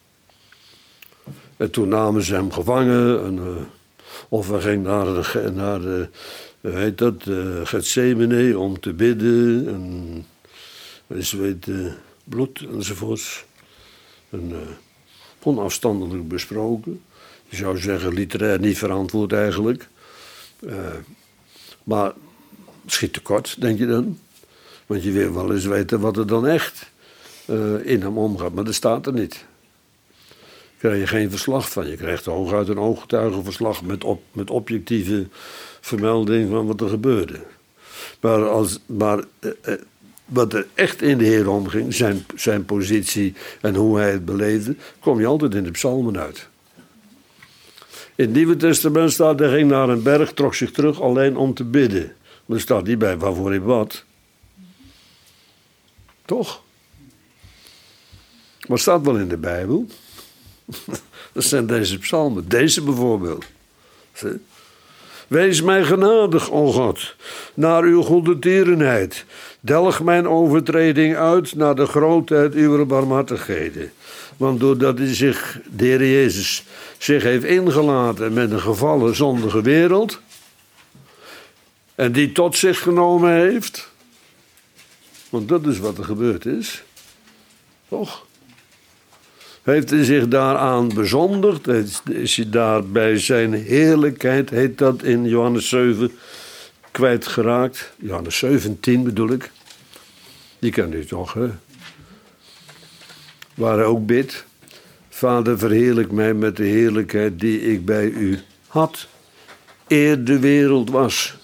En toen namen ze hem gevangen... En, uh, Of we gingen naar de, naar de hoe heet dat, uh, Gethsemane om te bidden. En, en ze weet uh, bloed enzovoorts. En, uh, onafstandelijk besproken. Je zou zeggen literair niet verantwoord eigenlijk. Uh, maar schiet tekort, denk je dan. Want je wil wel eens weten wat er dan echt uh, in hem omgaat. Maar dat staat er niet. Daar krijg je geen verslag van. Je krijgt hooguit een ooggetuigenverslag met, op, met objectieve vermelding van wat er gebeurde. Maar, als, maar eh, eh, wat er echt in de Heer omging, zijn, zijn positie en hoe hij het beleefde, kom je altijd in de psalmen uit. In het Nieuwe Testament staat, hij ging naar een berg, trok zich terug alleen om te bidden. Maar er staat niet bij waarvoor hij bad. Toch? Maar het staat wel in de Bijbel. Dat zijn deze psalmen. Deze bijvoorbeeld. Wees mij genadig, o God, naar uw goede tierenheid. Delg mijn overtreding uit naar de grootheid uw barmhartigheden. Want doordat hij zich, de Heer Jezus, zich heeft ingelaten met een gevallen zondige wereld, en die tot zich genomen heeft, want dat is wat er gebeurd is, toch? Heeft hij zich daaraan bezondigd? Is hij daar bij zijn heerlijkheid, heet dat in Johannes zeven, kwijtgeraakt? Johannes zeventien bedoel ik. Die kent u toch, hè? Waar hij ook bidt: Vader, verheerlijk mij met de heerlijkheid die ik bij u had, eer de wereld was.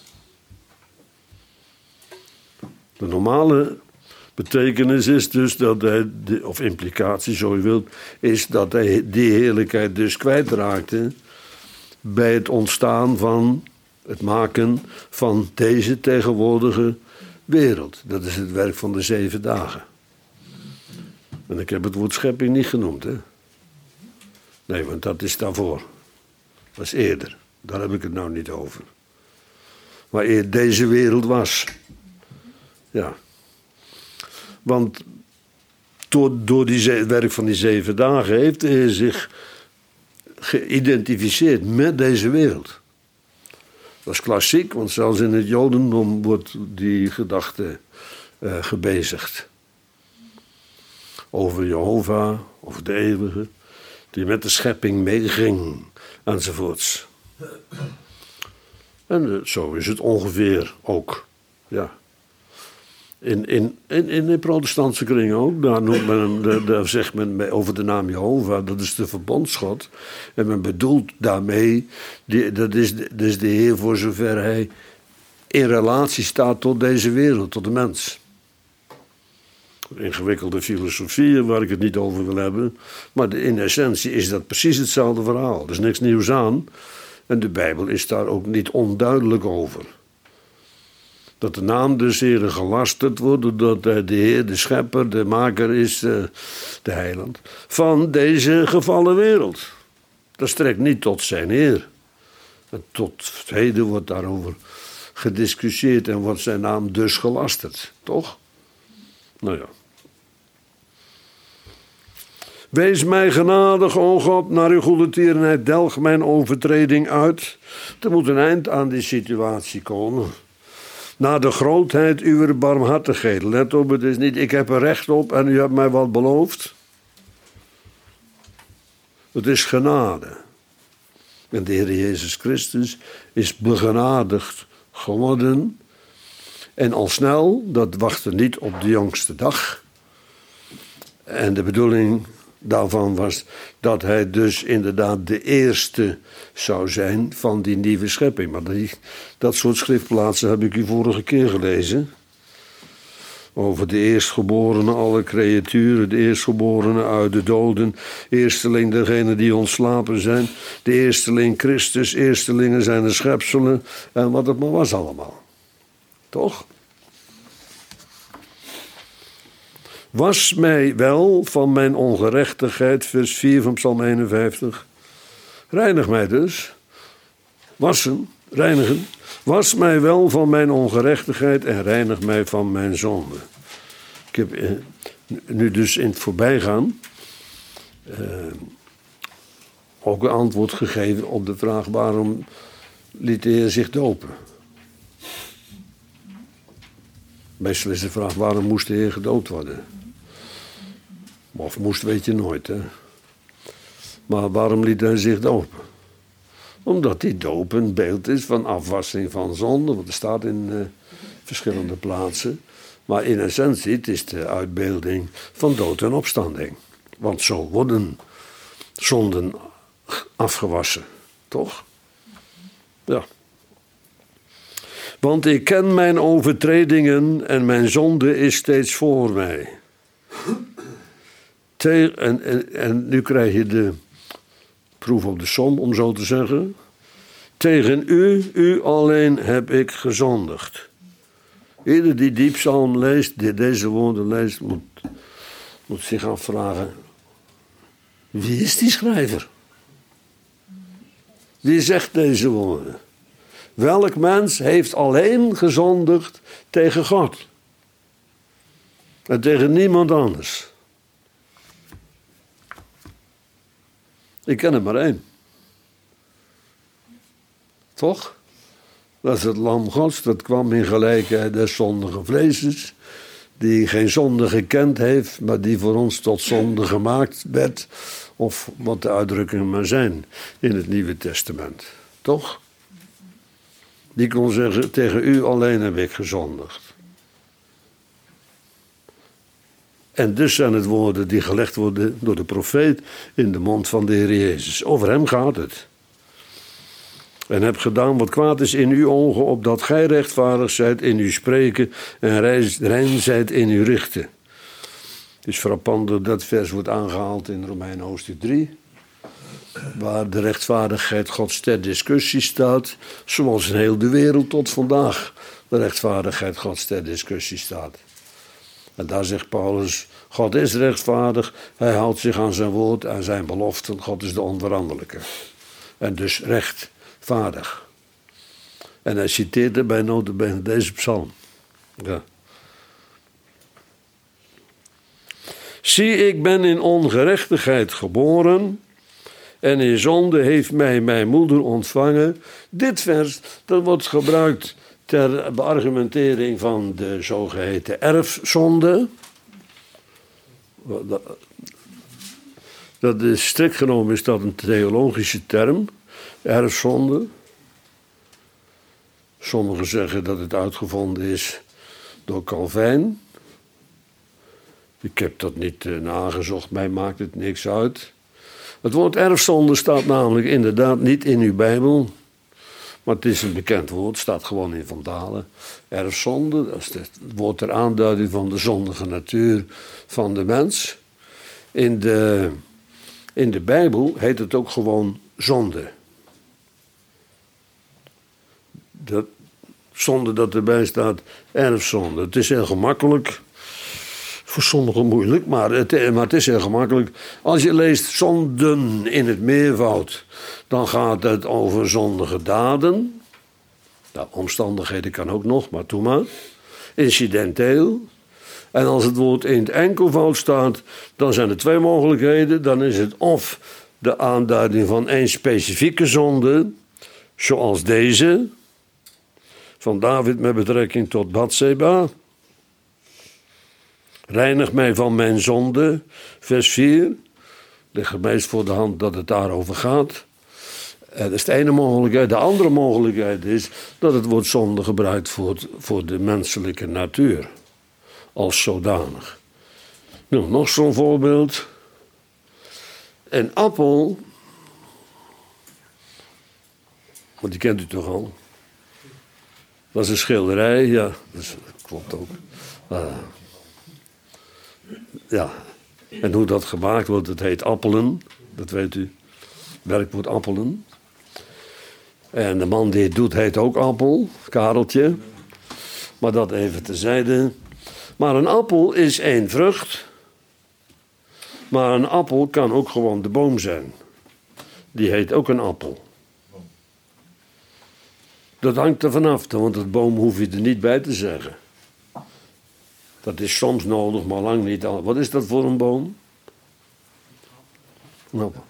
De normale betekenis is dus dat hij, of implicatie zo je wilt, is dat hij die heerlijkheid dus kwijtraakte bij het ontstaan van het maken van deze tegenwoordige wereld. Dat is het werk van de zeven dagen. En ik heb het woord schepping niet genoemd, hè? Nee, want dat is daarvoor. Dat is eerder. Daar heb ik het nou niet over. Maar eer deze wereld was. Ja. Want door, door die, het werk van die zeven dagen heeft hij zich geïdentificeerd met deze wereld. Dat is klassiek, want zelfs in het Jodendom wordt die gedachte uh, gebezigd. Over Jehovah, over de eeuwige, die met de schepping meeging, enzovoorts. En uh, zo is het ongeveer ook, ja. In, in, in, in de protestantse kringen ook, daar, noemt men, daar, daar zegt men over de naam Jehovah, dat is de verbondsgod. En men bedoelt daarmee, die, dat, is, dat is de Heer voor zover hij in relatie staat tot deze wereld, tot de mens. Ingewikkelde filosofieën waar ik het niet over wil hebben, maar in essentie is dat precies hetzelfde verhaal. Er is niks nieuws aan en de Bijbel is daar ook niet onduidelijk over. Dat de naam des Heeren gelasterd wordt, doordat hij de Heer, de schepper, de maker is, de, de heiland, van deze gevallen wereld. Dat strekt niet tot zijn Heer. En tot het heden wordt daarover gediscussieerd en wordt zijn naam dus gelasterd. Toch? Nou ja. Wees mij genadig, o God, naar uw goede tierenheid, delg mijn overtreding uit. Er moet een eind aan die situatie komen. Naar de grootheid uw barmhartigheid. Let op, het is niet, ik heb er recht op en u hebt mij wat beloofd. Het is genade. En de Heer Jezus Christus is begenadigd geworden. En al snel, dat wachtte niet op de jongste dag. En de bedoeling daarvan was dat hij dus inderdaad de eerste zou zijn van die nieuwe schepping. Maar die, dat soort schriftplaatsen heb ik u vorige keer gelezen. Over de eerstgeborene alle creaturen, de eerstgeborene uit de doden, eersteling degenen die ontslapen zijn, de eersteling Christus, eerstelingen zijn de schepselen en wat het maar was allemaal. Toch? Was mij wel van mijn ongerechtigheid, vers vier van Psalm eenenvijftig. Reinig mij dus. Wassen, reinigen. Was mij wel van mijn ongerechtigheid en reinig mij van mijn zonde. Ik heb eh, nu dus in het voorbijgaan eh, ook een antwoord gegeven op de vraag waarom liet de Heer zich dopen. Meestal is de vraag waarom moest de Heer gedoopt worden. Of moest weet je nooit, hè. Maar waarom liet hij zich dopen? Omdat die doop een beeld is van afwassing van zonde. Want er staat in uh, verschillende plaatsen. Maar in essentie, het is de uitbeelding van dood en opstanding. Want zo worden zonden afgewassen. Toch? Ja. Want ik ken mijn overtredingen en mijn zonde is steeds voor mij. Te- en, en, en nu krijg je de proef op de som, om zo te zeggen. Tegen u, u alleen heb ik gezondigd. Ieder die die psalm leest, die deze woorden leest, moet, moet zich afvragen: wie is die schrijver? Wie zegt deze woorden? Welk mens heeft alleen gezondigd tegen God? En tegen niemand anders. Ik ken er maar één. Toch? Dat is het lam Gods, dat kwam in gelijkheid des zondige vleesjes, die geen zonde gekend heeft, maar die voor ons tot zonde gemaakt werd, of wat de uitdrukkingen maar zijn in het Nieuwe Testament. Toch? Die kon zeggen, tegen u alleen heb ik gezondigd. En dus zijn het woorden die gelegd worden door de profeet in de mond van de Heer Jezus. Over hem gaat het. En heb gedaan wat kwaad is in uw ogen, opdat gij rechtvaardig zijt in uw spreken en rein zijt in uw richten. Het is frappant dat dat vers wordt aangehaald in Romeinen hoofdstuk drie. Waar de rechtvaardigheid Gods ter discussie staat, zoals in heel de wereld tot vandaag de rechtvaardigheid Gods ter discussie staat. En daar zegt Paulus, God is rechtvaardig, hij houdt zich aan zijn woord en zijn beloften, God is de onveranderlijke. En dus rechtvaardig. En hij citeert erbij nota bene deze psalm. Ja. Zie, ik ben in ongerechtigheid geboren en in zonde heeft mij mijn moeder ontvangen. Dit vers, dat wordt gebruikt ter beargumentering van de zogeheten erfzonde. Dat is strikt genomen is dat een theologische term, erfzonde. Sommigen zeggen dat het uitgevonden is door Calvijn. Ik heb dat niet uh, nagezocht, mij maakt het niks uit. Het woord erfzonde staat namelijk inderdaad niet in uw Bijbel. Maar het is een bekend woord, staat gewoon in Van Dalen. Erfzonde, dat is het woord ter aanduiding van de zondige natuur van de mens. In de, in de Bijbel heet het ook gewoon zonde. Dat, zonder dat erbij staat erfzonde. Het is heel gemakkelijk. Voor sommigen moeilijk, maar het, maar het is heel gemakkelijk. Als je leest zonden in het meervoud, dan gaat het over zondige daden. Nou, omstandigheden kan ook nog, maar doe maar. Incidenteel. En als het woord in het enkelvoud staat, dan zijn er twee mogelijkheden. Dan is het of de aanduiding van één specifieke zonde, zoals deze, van David met betrekking tot Batseba. Reinig mij van mijn zonde, vers vier. Ligt het meest voor de hand dat het daarover gaat. Dat is de ene mogelijkheid. De andere mogelijkheid is dat het woord zonde gebruikt wordt voor de menselijke natuur. Als zodanig. Nou, nog zo'n voorbeeld. Een appel. Want die kent u toch al? Dat is een schilderij, ja. Dat klopt ook. Uh, ja. En hoe dat gemaakt wordt, het heet appelen. Dat weet u. Werkwoord appelen. En de man die het doet heet ook Appel, Kareltje. Maar dat even terzijde. Maar een appel is één vrucht. Maar een appel kan ook gewoon de boom zijn. Die heet ook een appel. Dat hangt er vanaf, want het boom hoef je er niet bij te zeggen. Dat is soms nodig, maar lang niet. Wat is dat voor een boom? Een appel.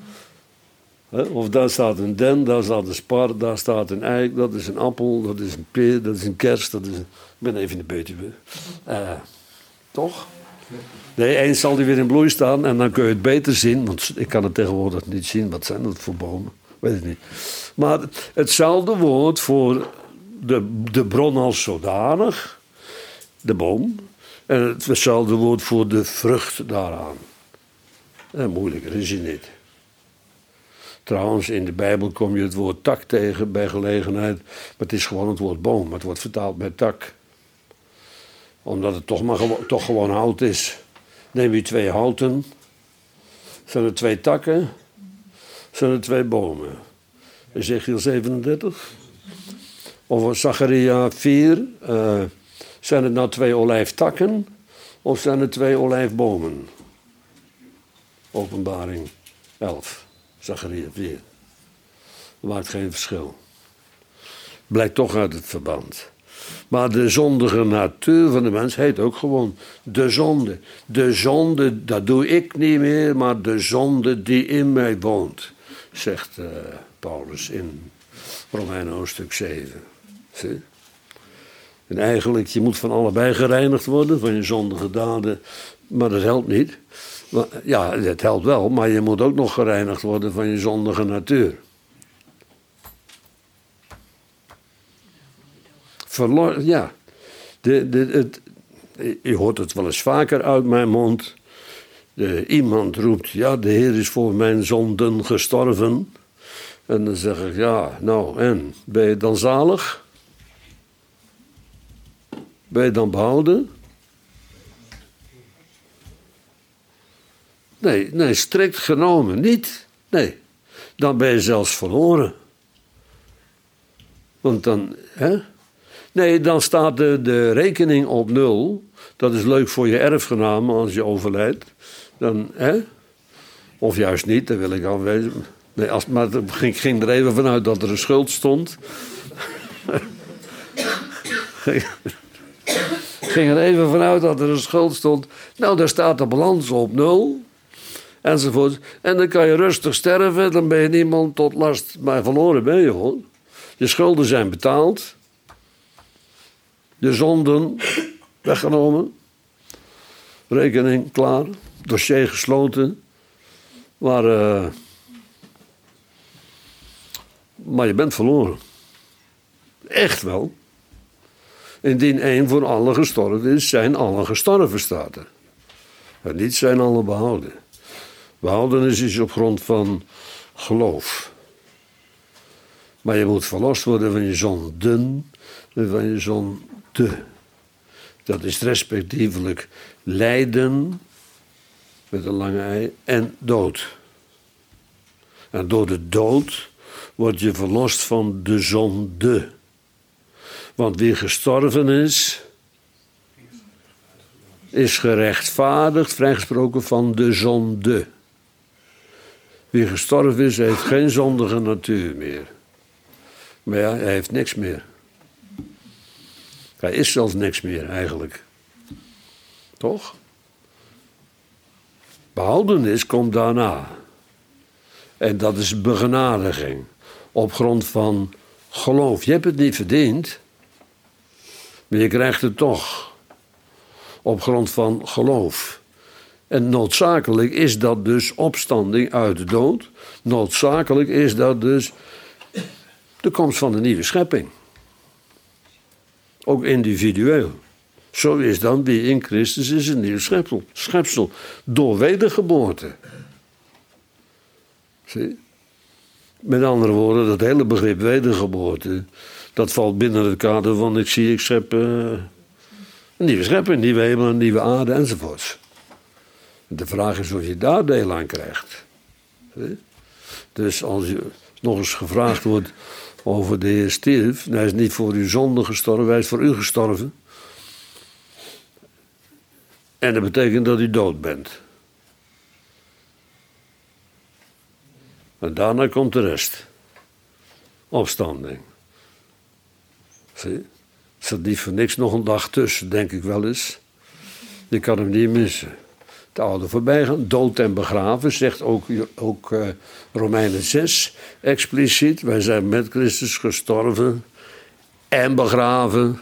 Of daar staat een den, daar staat een spar, daar staat een eik, dat is een appel, dat is een peer, dat is een kers, dat is een... Ik ben even in de Betuwe. Uh, toch? Nee, eens zal die weer in bloei staan en dan kun je het beter zien, want ik kan het tegenwoordig niet zien. Wat zijn dat voor bomen? Weet ik niet. Maar hetzelfde woord voor de, de bron als zodanig, de boom, en hetzelfde woord voor de vrucht daaraan. En moeilijker is het niet. Trouwens, in de Bijbel kom je het woord tak tegen bij gelegenheid. Maar het is gewoon het woord boom. Maar het wordt vertaald met tak. Omdat het toch, maar gewo- toch gewoon hout is. Neem je twee houten. Zijn er twee takken. Zijn er twee bomen. Ezechiel zevenendertig. Of Zacharia vier. Uh, zijn het nou twee olijftakken. Of zijn het twee olijfbomen. Openbaring elf. Zacharia vier. Dat maakt geen verschil. Blijkt toch uit het verband. Maar de zondige natuur van de mens heet ook gewoon de zonde. De zonde, dat doe ik niet meer, maar de zonde die in mij woont. Zegt uh, Paulus in Romeinen hoofdstuk zeven. Zie? En eigenlijk, je moet van allebei gereinigd worden, van je zondige daden. Maar dat helpt niet. Ja, het helpt wel, maar je moet ook nog gereinigd worden van je zondige natuur. Verlo- ja, de, de, het, je hoort het wel eens vaker uit mijn mond. De, iemand roept, ja, de Heer is voor mijn zonden gestorven. En dan zeg ik, ja, nou, en, ben je dan zalig? Ben je dan behouden? Nee, nee, strikt genomen niet. Nee, dan ben je zelfs verloren. Want dan, hè? Nee, dan staat de, de rekening op nul. Dat is leuk voor je erfgenamen als je overlijdt. Dan, hè? Of juist niet, daar wil ik aanwezen. Nee, als, maar ik ging, ging er even vanuit dat er een schuld stond. ging er even vanuit dat er een schuld stond. Nou, daar staat de balans op nul. Enzovoort. En dan kan je rustig sterven, dan ben je niemand tot last. Maar verloren ben je hoor. Je schulden zijn betaald. De zonden weggenomen. Rekening klaar. Dossier gesloten. Maar, uh, maar je bent verloren. Echt wel. Indien één voor allen gestorven is, zijn allen gestorven, staat er. En niet zijn allen behouden. Behoudenis is op grond van geloof. Maar je moet verlost worden van je zonden en van je zonde. Dat is respectievelijk lijden, met een lange ei, en dood. En door de dood word je verlost van de zonde. Want wie gestorven is, is gerechtvaardigd, vrijgesproken van de zonde. Wie gestorven is, heeft geen zondige natuur meer. Maar ja, hij heeft niks meer. Hij is zelfs niks meer, eigenlijk. Toch? Behoudenis komt daarna. En dat is begenadiging. Op grond van geloof. Je hebt het niet verdiend. Maar je krijgt het toch. Op grond van geloof. En noodzakelijk is dat dus opstanding uit de dood. Noodzakelijk is dat dus de komst van de nieuwe schepping. Ook individueel. Zo is dan wie in Christus is een nieuw schepsel. schepsel door wedergeboorte. Zie? Met andere woorden, dat hele begrip wedergeboorte, dat valt binnen het kader van ik zie, ik schep uh, een nieuwe schepping, een nieuwe hemel, een nieuwe aarde enzovoorts. De vraag is of je daar deel aan krijgt. Zie? Dus als je nog eens gevraagd wordt over de Heer stierf, hij is niet voor uw zonde gestorven, hij is voor u gestorven. En dat betekent dat u dood bent. En daarna komt de rest. Opstanding. Zie? Is er niet voor niks nog een dag tussen, denk ik wel eens. Je kan hem niet missen. Het oude voorbij gaan, dood en begraven, zegt ook, ook uh, Romeinen zes expliciet. Wij zijn met Christus gestorven en begraven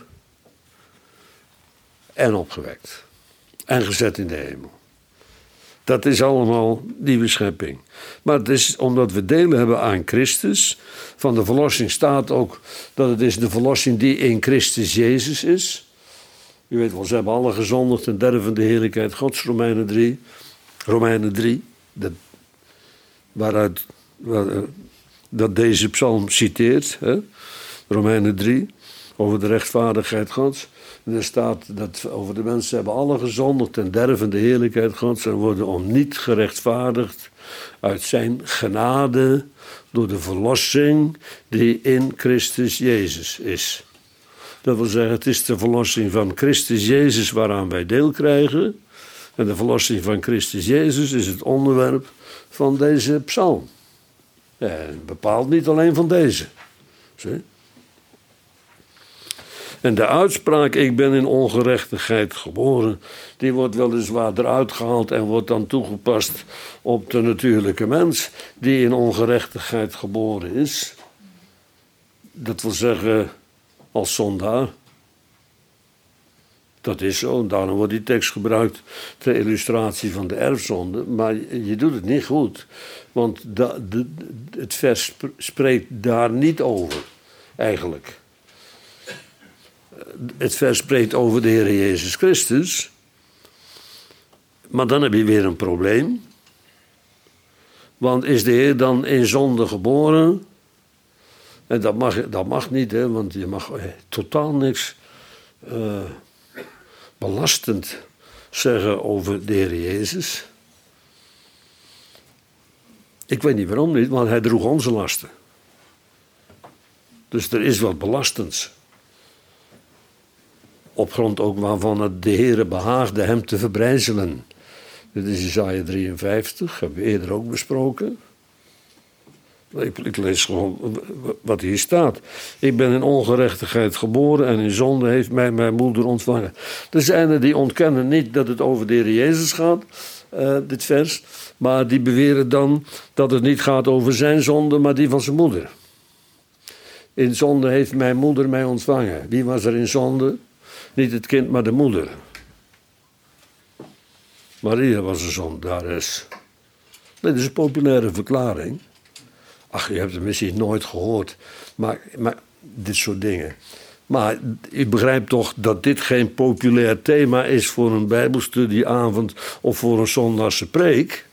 en opgewekt. En gezet in de hemel. Dat is allemaal nieuwe schepping. Maar het is omdat we delen hebben aan Christus. Van de verlossing staat ook dat het is de verlossing die in Christus Jezus is. U weet wel, ze hebben alle gezondigd en derven de heerlijkheid Gods, Romeinen drie. Romeinen drie, dat, waaruit waar, dat deze psalm citeert. Hè? Romeinen drie, over de rechtvaardigheid Gods. En er staat dat over de mensen hebben alle gezondigd en derven de heerlijkheid Gods en worden om niet gerechtvaardigd uit zijn genade door de verlossing die in Christus Jezus is. Dat wil zeggen, het is de verlossing van Christus Jezus waaraan wij deel krijgen. En de verlossing van Christus Jezus is het onderwerp van deze psalm. En bepaald niet alleen van deze. Zie? En de uitspraak, ik ben in ongerechtigheid geboren, die wordt weliswaar eruit gehaald en wordt dan toegepast op de natuurlijke mens die in ongerechtigheid geboren is. Dat wil zeggen, als zondaar. Dat is zo, en daarom wordt die tekst gebruikt ter illustratie van de erfzonde. Maar je doet het niet goed, want da, de, het vers spreekt daar niet over, eigenlijk. Het vers spreekt over de Heer Jezus Christus. Maar dan heb je weer een probleem. Want is de Heer dan in zonde geboren? En dat mag, dat mag niet, hè, want je mag eh, totaal niks uh, belastend zeggen over de Heer Jezus. Ik weet niet waarom niet, want hij droeg onze lasten. Dus er is wat belastends. Op grond ook waarvan het de Heere behaagde hem te verbrijzelen. Dit is Jesaja drieënvijftig, hebben we eerder ook besproken. Ik, ik lees gewoon wat hier staat. Ik ben in ongerechtigheid geboren en in zonde heeft mij mijn moeder ontvangen. Er zijn er die ontkennen niet dat het over de Heer Jezus gaat, uh, dit vers. Maar die beweren dan dat het niet gaat over zijn zonde, maar die van zijn moeder. In zonde heeft mijn moeder mij ontvangen. Wie was er in zonde? Niet het kind, maar de moeder. Maria was een zondares. Nee, dat is een populaire verklaring. Ach, je hebt het misschien nooit gehoord. Maar, maar dit soort dingen. Maar ik begrijp toch dat dit geen populair thema is voor een bijbelstudieavond of voor een zondagse preek.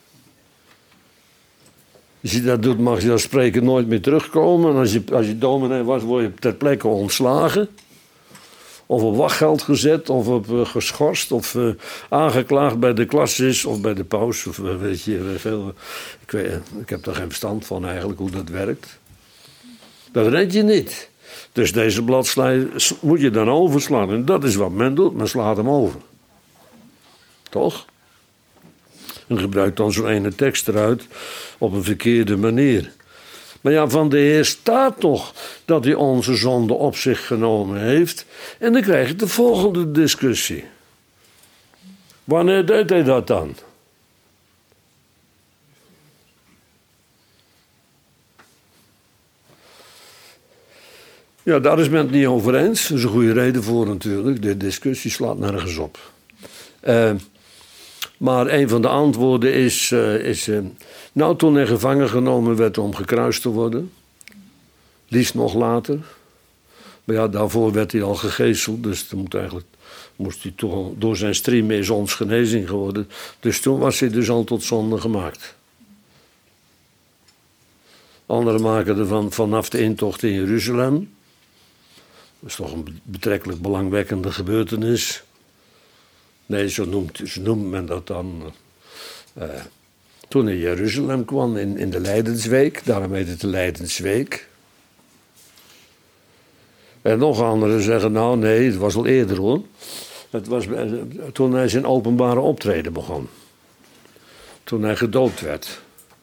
Als je dat doet, mag je dat spreken nooit meer terugkomen. En als je, als je dominee was, word je ter plekke ontslagen. Of op wachtgeld gezet, of op uh, geschorst, of uh, aangeklaagd bij de klassis of bij de paus. Of uh, weet je, veel. Ik, weet, ik heb daar geen verstand van eigenlijk hoe dat werkt. Dat red je niet. Dus deze bladzijde moet je dan overslaan. En dat is wat men doet, men slaat hem over. Toch? En gebruikt dan zo'n ene tekst eruit op een verkeerde manier. Maar ja, van de Heer staat toch dat hij onze zonde op zich genomen heeft. En dan krijg je de volgende discussie. Wanneer deed hij dat dan? Ja, daar is men het niet over eens. Dat is een goede reden voor natuurlijk. De discussie slaat nergens op. Uh, maar een van de antwoorden is... Uh, is uh, nou, toen hij gevangen genomen werd om gekruist te worden. Liefst nog later. Maar ja, daarvoor werd hij al gegezeld. Dus dan moet eigenlijk, moest hij toch al, door zijn striem is ons genezing geworden. Dus toen was hij dus al tot zonde gemaakt. Anderen maken ervan vanaf de intocht in Jeruzalem. Dat is toch een betrekkelijk belangwekkende gebeurtenis. Nee, zo noemt, zo noemt men dat dan. Uh, toen in Jeruzalem kwam, in, in de Lijdensweek. Daarom heet het de Lijdensweek. En nog anderen zeggen, nou nee, het was al eerder hoor. Het was uh, toen hij zijn openbare optreden begon. Toen hij gedoopt werd.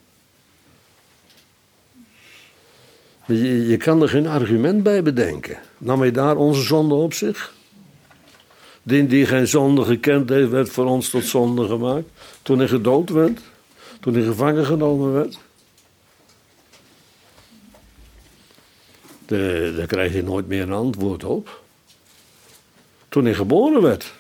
Je, je kan er geen argument bij bedenken. Nam hij daar onze zonde op zich? Die die geen zonde gekend heeft, werd voor ons tot zonde gemaakt. Toen hij gedood werd. Toen hij gevangen genomen werd. De, daar krijg je nooit meer een antwoord op. Toen hij geboren werd.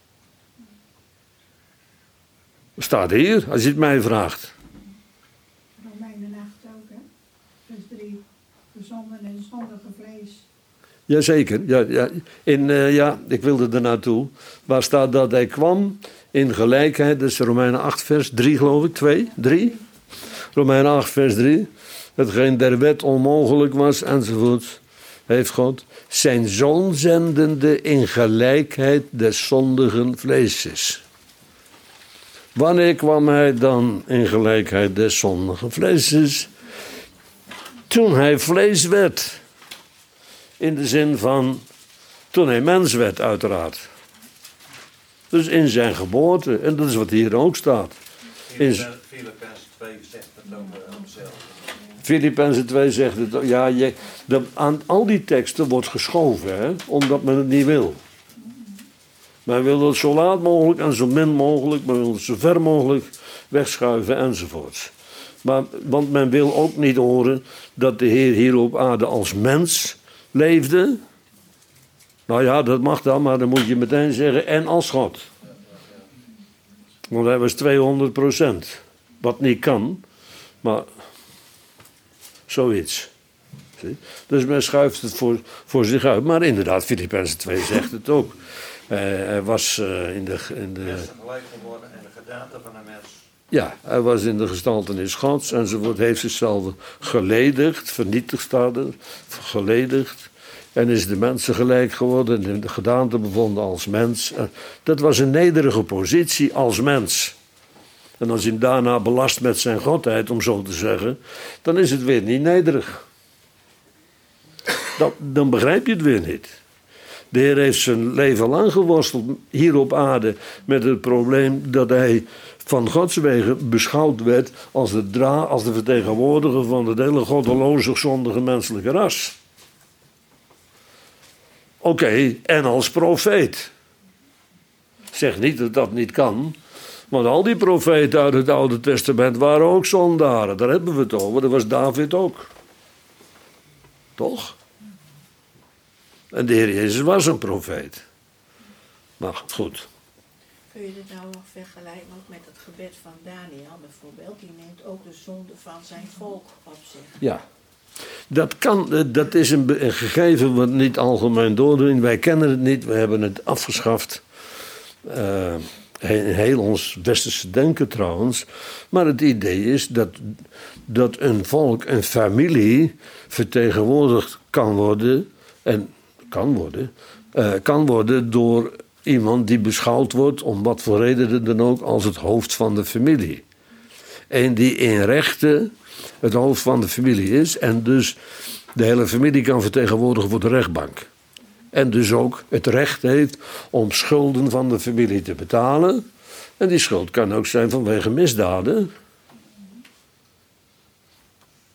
Staat hier, als je het mij vraagt. Romeinen acht ook, hè? Vers drie. De zonde en het zondige vlees. Jazeker, ja, ja. In, uh, ja, ik wilde er naartoe. Waar staat dat hij kwam in gelijkheid, dat is Romeinen acht vers drie geloof ik, twee, drie. Romeinen acht vers drie. Hetgeen der wet onmogelijk was enzovoort, heeft God zijn zoon zendende in gelijkheid des zondigen vleeses. Wanneer kwam hij dan in gelijkheid des zondigen vleeses? Toen hij vlees werd. In de zin van, toen hij mens werd uiteraard. Dus in zijn geboorte. En dat is wat hier ook staat. Filippenzen twee zegt het over hetzelfde. Filippenzen twee zegt het. Ja, je, de, aan al die teksten wordt geschoven, hè, omdat men het niet wil. Men wil het zo laat mogelijk en zo min mogelijk, men wil het zo ver mogelijk wegschuiven enzovoort. Maar, want men wil ook niet horen dat de Heer hier op aarde als mens leefde. Nou ja, dat mag dan, maar dan moet je meteen zeggen en als God. Want hij was tweehonderd procent. Wat niet kan, maar zoiets. Zie? Dus men schuift het voor, voor zich uit. Maar inderdaad, Filippenzen twee zegt het ook. Uh, hij was uh, in de... In de Mensen gelijk geworden en de gedaante van een mens. Ja, hij was in de gestaltenis Gods enzovoort. Heeft zichzelf geledigd, vernietigd staat er, geledigd. En is de mensen gelijk geworden en in de gedaante bevonden als mens. Dat was een nederige positie als mens. En als je hem daarna belast met zijn godheid, om zo te zeggen, dan is het weer niet nederig. Dat, dan begrijp je het weer niet. De Heer heeft zijn leven lang geworsteld hier op aarde met het probleem dat hij van Gods wegen beschouwd werd als de, dra- als de vertegenwoordiger van het hele goddeloze, zondige menselijke ras. Oké, okay, en als profeet. Zeg niet dat dat niet kan. Want al die profeten uit het Oude Testament waren ook zondaren. Daar hebben we het over. Dat was David ook. Toch? En de Heer Jezus was een profeet. Maar goed. Kun je dit nou nog vergelijken ook met het gebed van Daniel bijvoorbeeld? Die neemt ook de zonde van zijn volk op zich. Ja. Dat kan, dat is een, een gegeven wat niet algemeen doordringt. Wij kennen het niet, we hebben het afgeschaft. Uh, heel ons westerse denken trouwens. Maar het idee is dat, dat een volk, een familie vertegenwoordigd kan worden. En kan worden. Uh, kan worden door iemand die beschouwd wordt, om wat voor reden dan ook, als het hoofd van de familie. En die in rechte het hoofd van de familie is en dus de hele familie kan vertegenwoordigen voor de rechtbank. En dus ook het recht heeft om schulden van de familie te betalen. En die schuld kan ook zijn vanwege misdaden.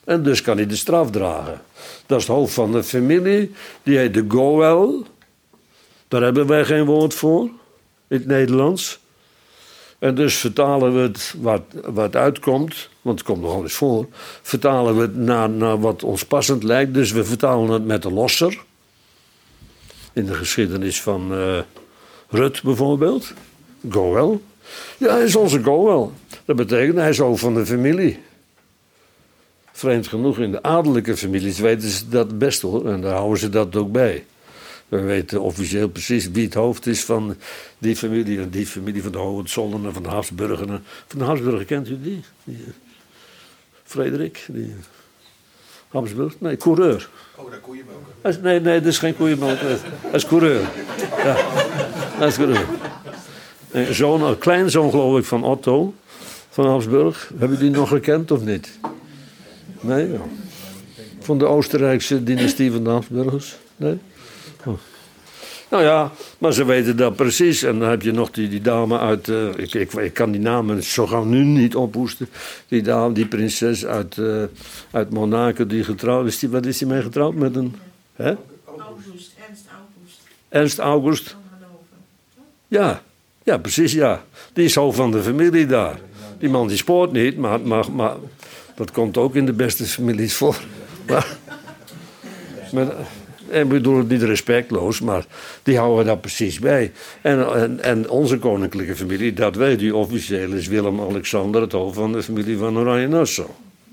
En dus kan hij de straf dragen. Dat is het hoofd van de familie. Die heet de Goël. Daar hebben wij geen woord voor. In het Nederlands. En dus vertalen we het wat, wat uitkomt. Want het komt nogal eens voor. Vertalen we het naar, naar wat ons passend lijkt. Dus we vertalen het met de losser. In de geschiedenis van uh, Rut bijvoorbeeld. Goël. Ja, hij is onze Goël. Dat betekent hij is hoofd van de familie. Vreemd genoeg, in de adellijke families weten ze dat best hoor. En daar houden ze dat ook bij. We weten officieel precies wie het hoofd is van die familie. En die familie van de Hohenzollern en van de Habsburgen. Van de Habsburgen kent u die? die Frederik? Die Habsburg? Nee, coureur. Oh, dat koeienmelk. Hij is, nee, nee, dat is geen koeienmelk. Hij is coureur. Ja, hij is coureur. Een zoon, een kleinzoon geloof ik van Otto. Van Habsburg. Hebben jullie die nog gekend of niet? Nee? Ja. Van de Oostenrijkse dynastie van de Habsburgers? Nee? Oh. Nou ja, maar ze weten dat precies. En dan heb je nog die, die dame uit... Uh, ik, ik, ik kan die namen zo gauw nu niet ophoesten. Die dame, die prinses uit, uh, uit Monaco die getrouwd is. Die, wat is die mee getrouwd? Met een... Hè? August, Ernst August. Ernst August. Ja, ja, precies ja. Die is hoofd van de familie daar. Die man die spoort niet, maar, maar, maar dat komt ook in de beste families voor. Maar, met, ik bedoel het niet respectloos, maar die houden daar precies bij. En, en, en onze koninklijke familie, dat weet u officieel, is Willem-Alexander, het hoofd van de familie van Oranje-Nassau.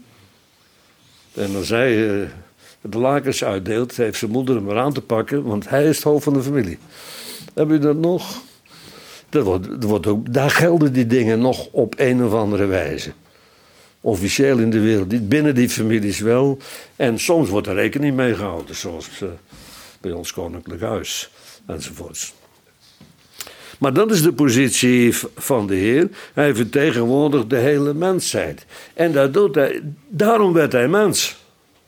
En als hij uh, de lakens uitdeelt, heeft zijn moeder hem eraan te pakken, want hij is het hoofd van de familie. Heb je dat nog? Dat wordt, dat wordt ook, daar gelden die dingen nog op een of andere wijze. Officieel in de wereld niet, binnen die families wel. En soms wordt er rekening mee gehouden, zoals uh, bij ons koninklijk huis, enzovoorts. Maar dat is de positie van de Heer. Hij vertegenwoordigt de hele mensheid. En dat doet hij, daarom werd hij mens.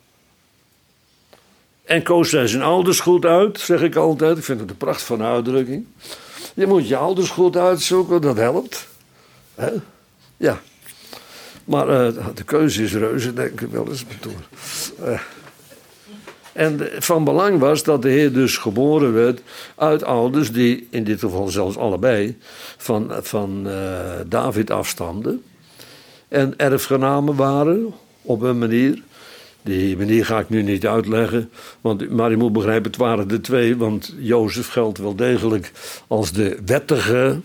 En koos hij zijn ouders goed uit, zeg ik altijd. Ik vind het een pracht van uitdrukking. Je moet je ouders goed uitzoeken, dat helpt. He? Ja. Maar uh, de keuze is reuze, denk ik wel eens. Uh, en van belang was dat de Heer dus geboren werd uit ouders die, in dit geval zelfs allebei, van, van uh, David afstamden. En erfgenamen waren, op een manier. Die manier ga ik nu niet uitleggen, want, maar je moet begrijpen, het waren de twee, want Jozef geldt wel degelijk als de wettige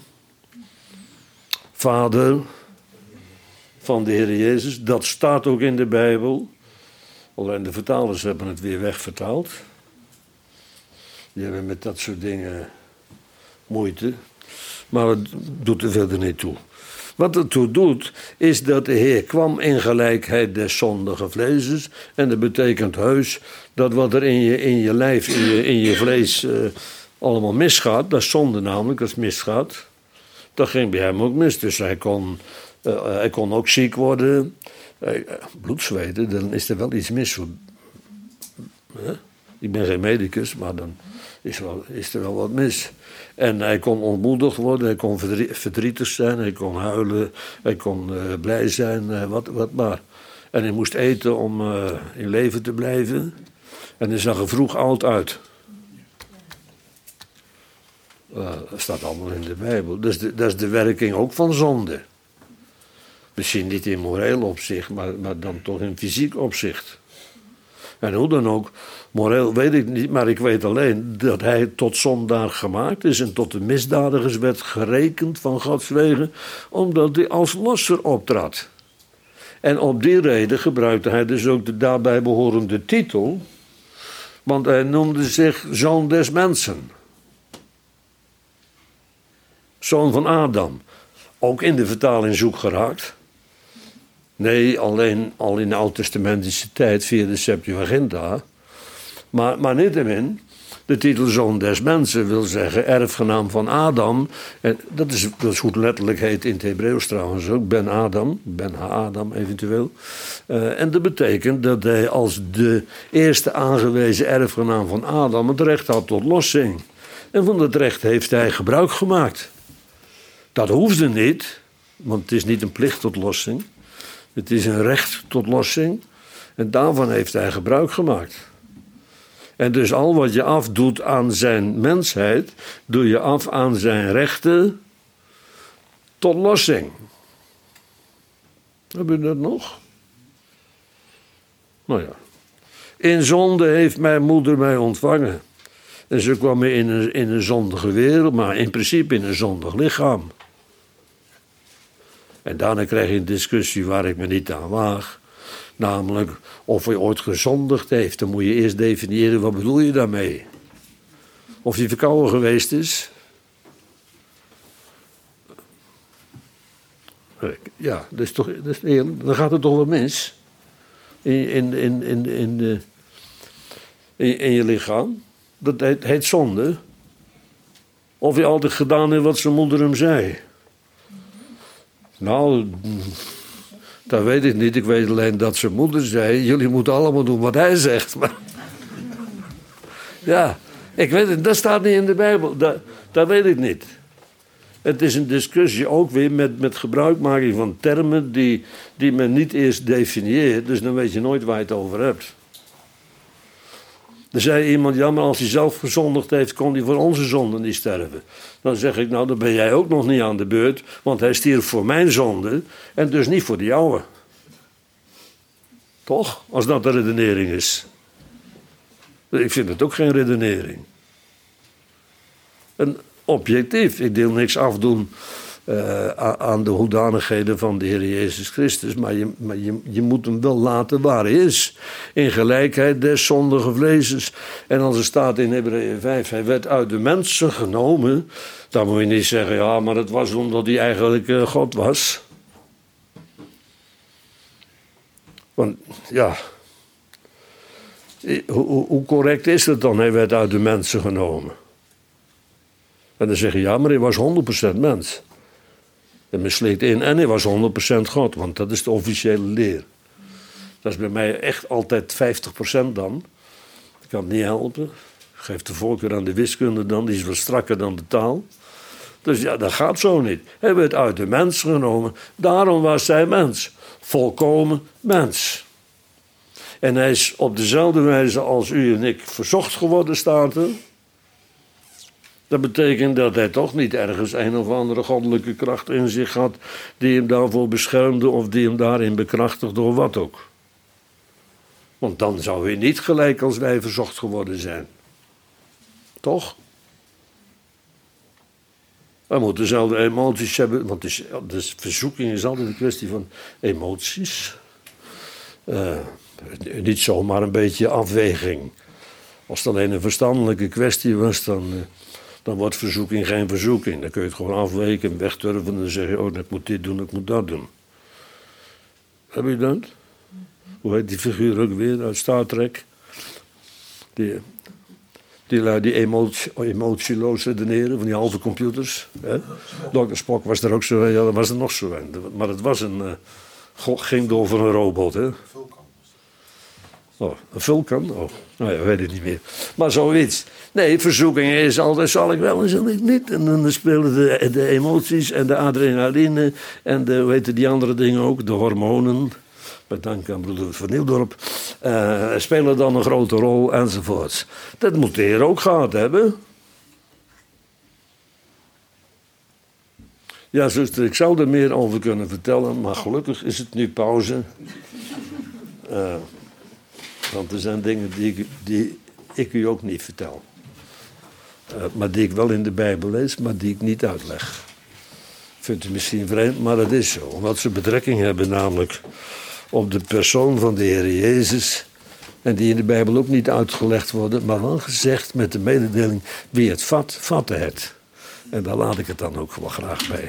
vader van de Heer Jezus. Dat staat ook in de Bijbel. Alleen de vertalers hebben het weer wegvertaald. Die hebben met dat soort dingen moeite. Maar het doet er verder niet toe. Wat het toe doet, is dat de Heer kwam in gelijkheid des zondige vleeses. En dat betekent heus dat wat er in je, in je lijf, in je, in je vlees uh, allemaal misgaat, dat is zonde namelijk, als het misgaat. Dat ging bij hem ook mis. Dus hij kon, uh, hij kon ook ziek worden. Uh, bloedzweten, dan is er wel iets mis. Huh? Ik ben geen medicus, maar dan is, wel, is er wel wat mis. En hij kon ontmoedigd worden, hij kon verdrietig zijn, hij kon huilen, hij kon uh, blij zijn, uh, wat, wat maar. En hij moest eten om uh, in leven te blijven. En hij zag er vroeg oud uit. Uh, dat staat allemaal in de Bijbel. Dus de, dat is de werking ook van zonde. Misschien niet in moreel opzicht, maar, maar dan toch in fysiek opzicht. En hoe dan ook, moreel weet ik niet, maar ik weet alleen dat hij tot zondaar gemaakt is en tot de misdadigers werd gerekend van Gods wegen, omdat hij als losser optrad. En op die reden gebruikte hij dus ook de daarbij behorende titel, want hij noemde zich zoon des mensen. Zoon van Adam. Ook in de vertaling zoek geraakt. Nee, alleen al in de oud-testamentische tijd via de Septuaginta. Maar, maar niettemin, de titel zoon des mensen wil zeggen erfgenaam van Adam. En dat is, dat is hoe het letterlijk heet in het Hebreeuws trouwens ook. Ben Adam, Ben Ha-Adam eventueel. Uh, en dat betekent dat hij als de eerste aangewezen erfgenaam van Adam het recht had tot lossing. En van dat recht heeft hij gebruik gemaakt. Dat hoefde niet, want het is niet een plicht tot lossing. Het is een recht tot lossing. En daarvan heeft hij gebruik gemaakt. En dus al wat je afdoet aan zijn mensheid, doe je af aan zijn rechten tot lossing. Heb je dat nog? Nou ja. In zonde heeft mijn moeder mij ontvangen. En ze kwam in een, in een zondige wereld, maar in principe in een zondig lichaam. En daarna krijg je een discussie waar ik me niet aan waag. Namelijk of hij ooit gezondigd heeft. Dan moet je eerst definiëren, wat bedoel je daarmee? Of hij verkouden geweest is. Ja, dat is toch, dat is eerlijk. Dan gaat het toch wel mis. In, in, in, in, in, de, in, in je lichaam. Dat heet, heet zonde. Of hij altijd gedaan heeft wat zijn moeder hem zei. Nou, dat weet ik niet. Ik weet alleen dat zijn moeder zei, jullie moeten allemaal doen wat hij zegt. Maar ja, ik weet het, dat staat niet in de Bijbel. Dat, dat weet ik niet. Het is een discussie ook weer met, met gebruikmaking van termen die, die men niet eerst definieert. Dus dan weet je nooit waar je het over hebt. Er zei iemand, ja, maar als hij zelf gezondigd heeft, kon hij voor onze zonden niet sterven. Dan zeg ik, nou, dan ben jij ook nog niet aan de beurt, want hij stierf voor mijn zonde en dus niet voor de jouwe. Toch? Als dat de redenering is. Ik vind het ook geen redenering. En objectief, ik wil niks afdoen uh, aan de hoedanigheden van de Heer Jezus Christus, maar, je, maar je, je moet hem wel laten waar hij is. In gelijkheid des zondige vleesens. En als er staat in Hebreeën vijf, hij werd uit de mensen genomen, dan moet je niet zeggen, ja, maar het was omdat hij eigenlijk uh, God was. Want, ja, hoe, hoe correct is het dan, hij werd uit de mensen genomen? En dan zeg je, ja, maar hij was honderd procent mens. En misleed in, en hij was honderd procent God, want dat is de officiële leer. Dat is bij mij echt altijd vijftig procent dan. Ik kan het niet helpen. Ik geef de voorkeur aan de wiskunde dan, die is wat strakker dan de taal. Dus ja, dat gaat zo niet. Hij werd uit de mens genomen, daarom was hij mens. Volkomen mens. En hij is op dezelfde wijze als u en ik verzocht geworden, staat er. Dat betekent dat hij toch niet ergens een of andere goddelijke kracht in zich had die hem daarvoor beschermde of die hem daarin bekrachtigde of wat ook. Want dan zou hij niet gelijk als wij verzocht geworden zijn. Toch? Hij moet dezelfde emoties hebben, want de, de verzoeking is altijd een kwestie van emoties. Uh, niet zomaar een beetje afweging. Als het alleen een verstandelijke kwestie was, dan... Uh, Dan wordt verzoeking geen verzoeking. Dan kun je het gewoon afweken en wegturven en dan zeg je, oh, ik moet dit doen, ik moet dat doen. Heb je dat? Hoe heet die figuur ook weer uit Star Trek? Die, die, die emotie, emotieloos redeneren van die halve computers. Hè? dokter Spock was er ook zo, ja, dat was er nog zo een. Maar het was een, uh, ging door voor een robot, hè? Oh, een vulkan? Oh, nou ja, weet het niet meer. Maar zoiets. Nee, verzoeking is altijd, zal ik wel en zal ik niet. En dan spelen de, de emoties en de adrenaline en de, hoe heet die andere dingen ook, de hormonen. Met dank aan broeder Van Nieuwdorp. Uh, spelen dan een grote rol enzovoorts. Dat moet de Heer ook gehad hebben. Ja, zuster, ik zou er meer over kunnen vertellen, maar gelukkig is het nu pauze. Uh, Want er zijn dingen die ik, die ik u ook niet vertel. Uh, maar die ik wel in de Bijbel lees, maar die ik niet uitleg. Vindt u misschien vreemd, maar dat is zo. Omdat ze betrekking hebben namelijk op de persoon van de Heer Jezus. En die in de Bijbel ook niet uitgelegd worden, maar wel gezegd met de mededeling, wie het vat, vatte het. En daar laat ik het dan ook wel graag bij.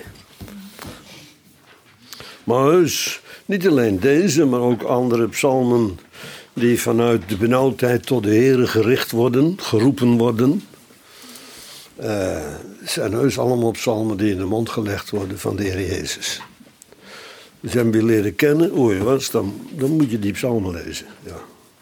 Maar heus, niet alleen deze, maar ook andere psalmen die vanuit de benauwdheid tot de Heere gericht worden, geroepen worden. Uh, zijn heus allemaal psalmen die in de mond gelegd worden van de Heer Jezus. Dus hem weer leren kennen, hoe je was, dan, dan moet je die psalmen lezen. Ja.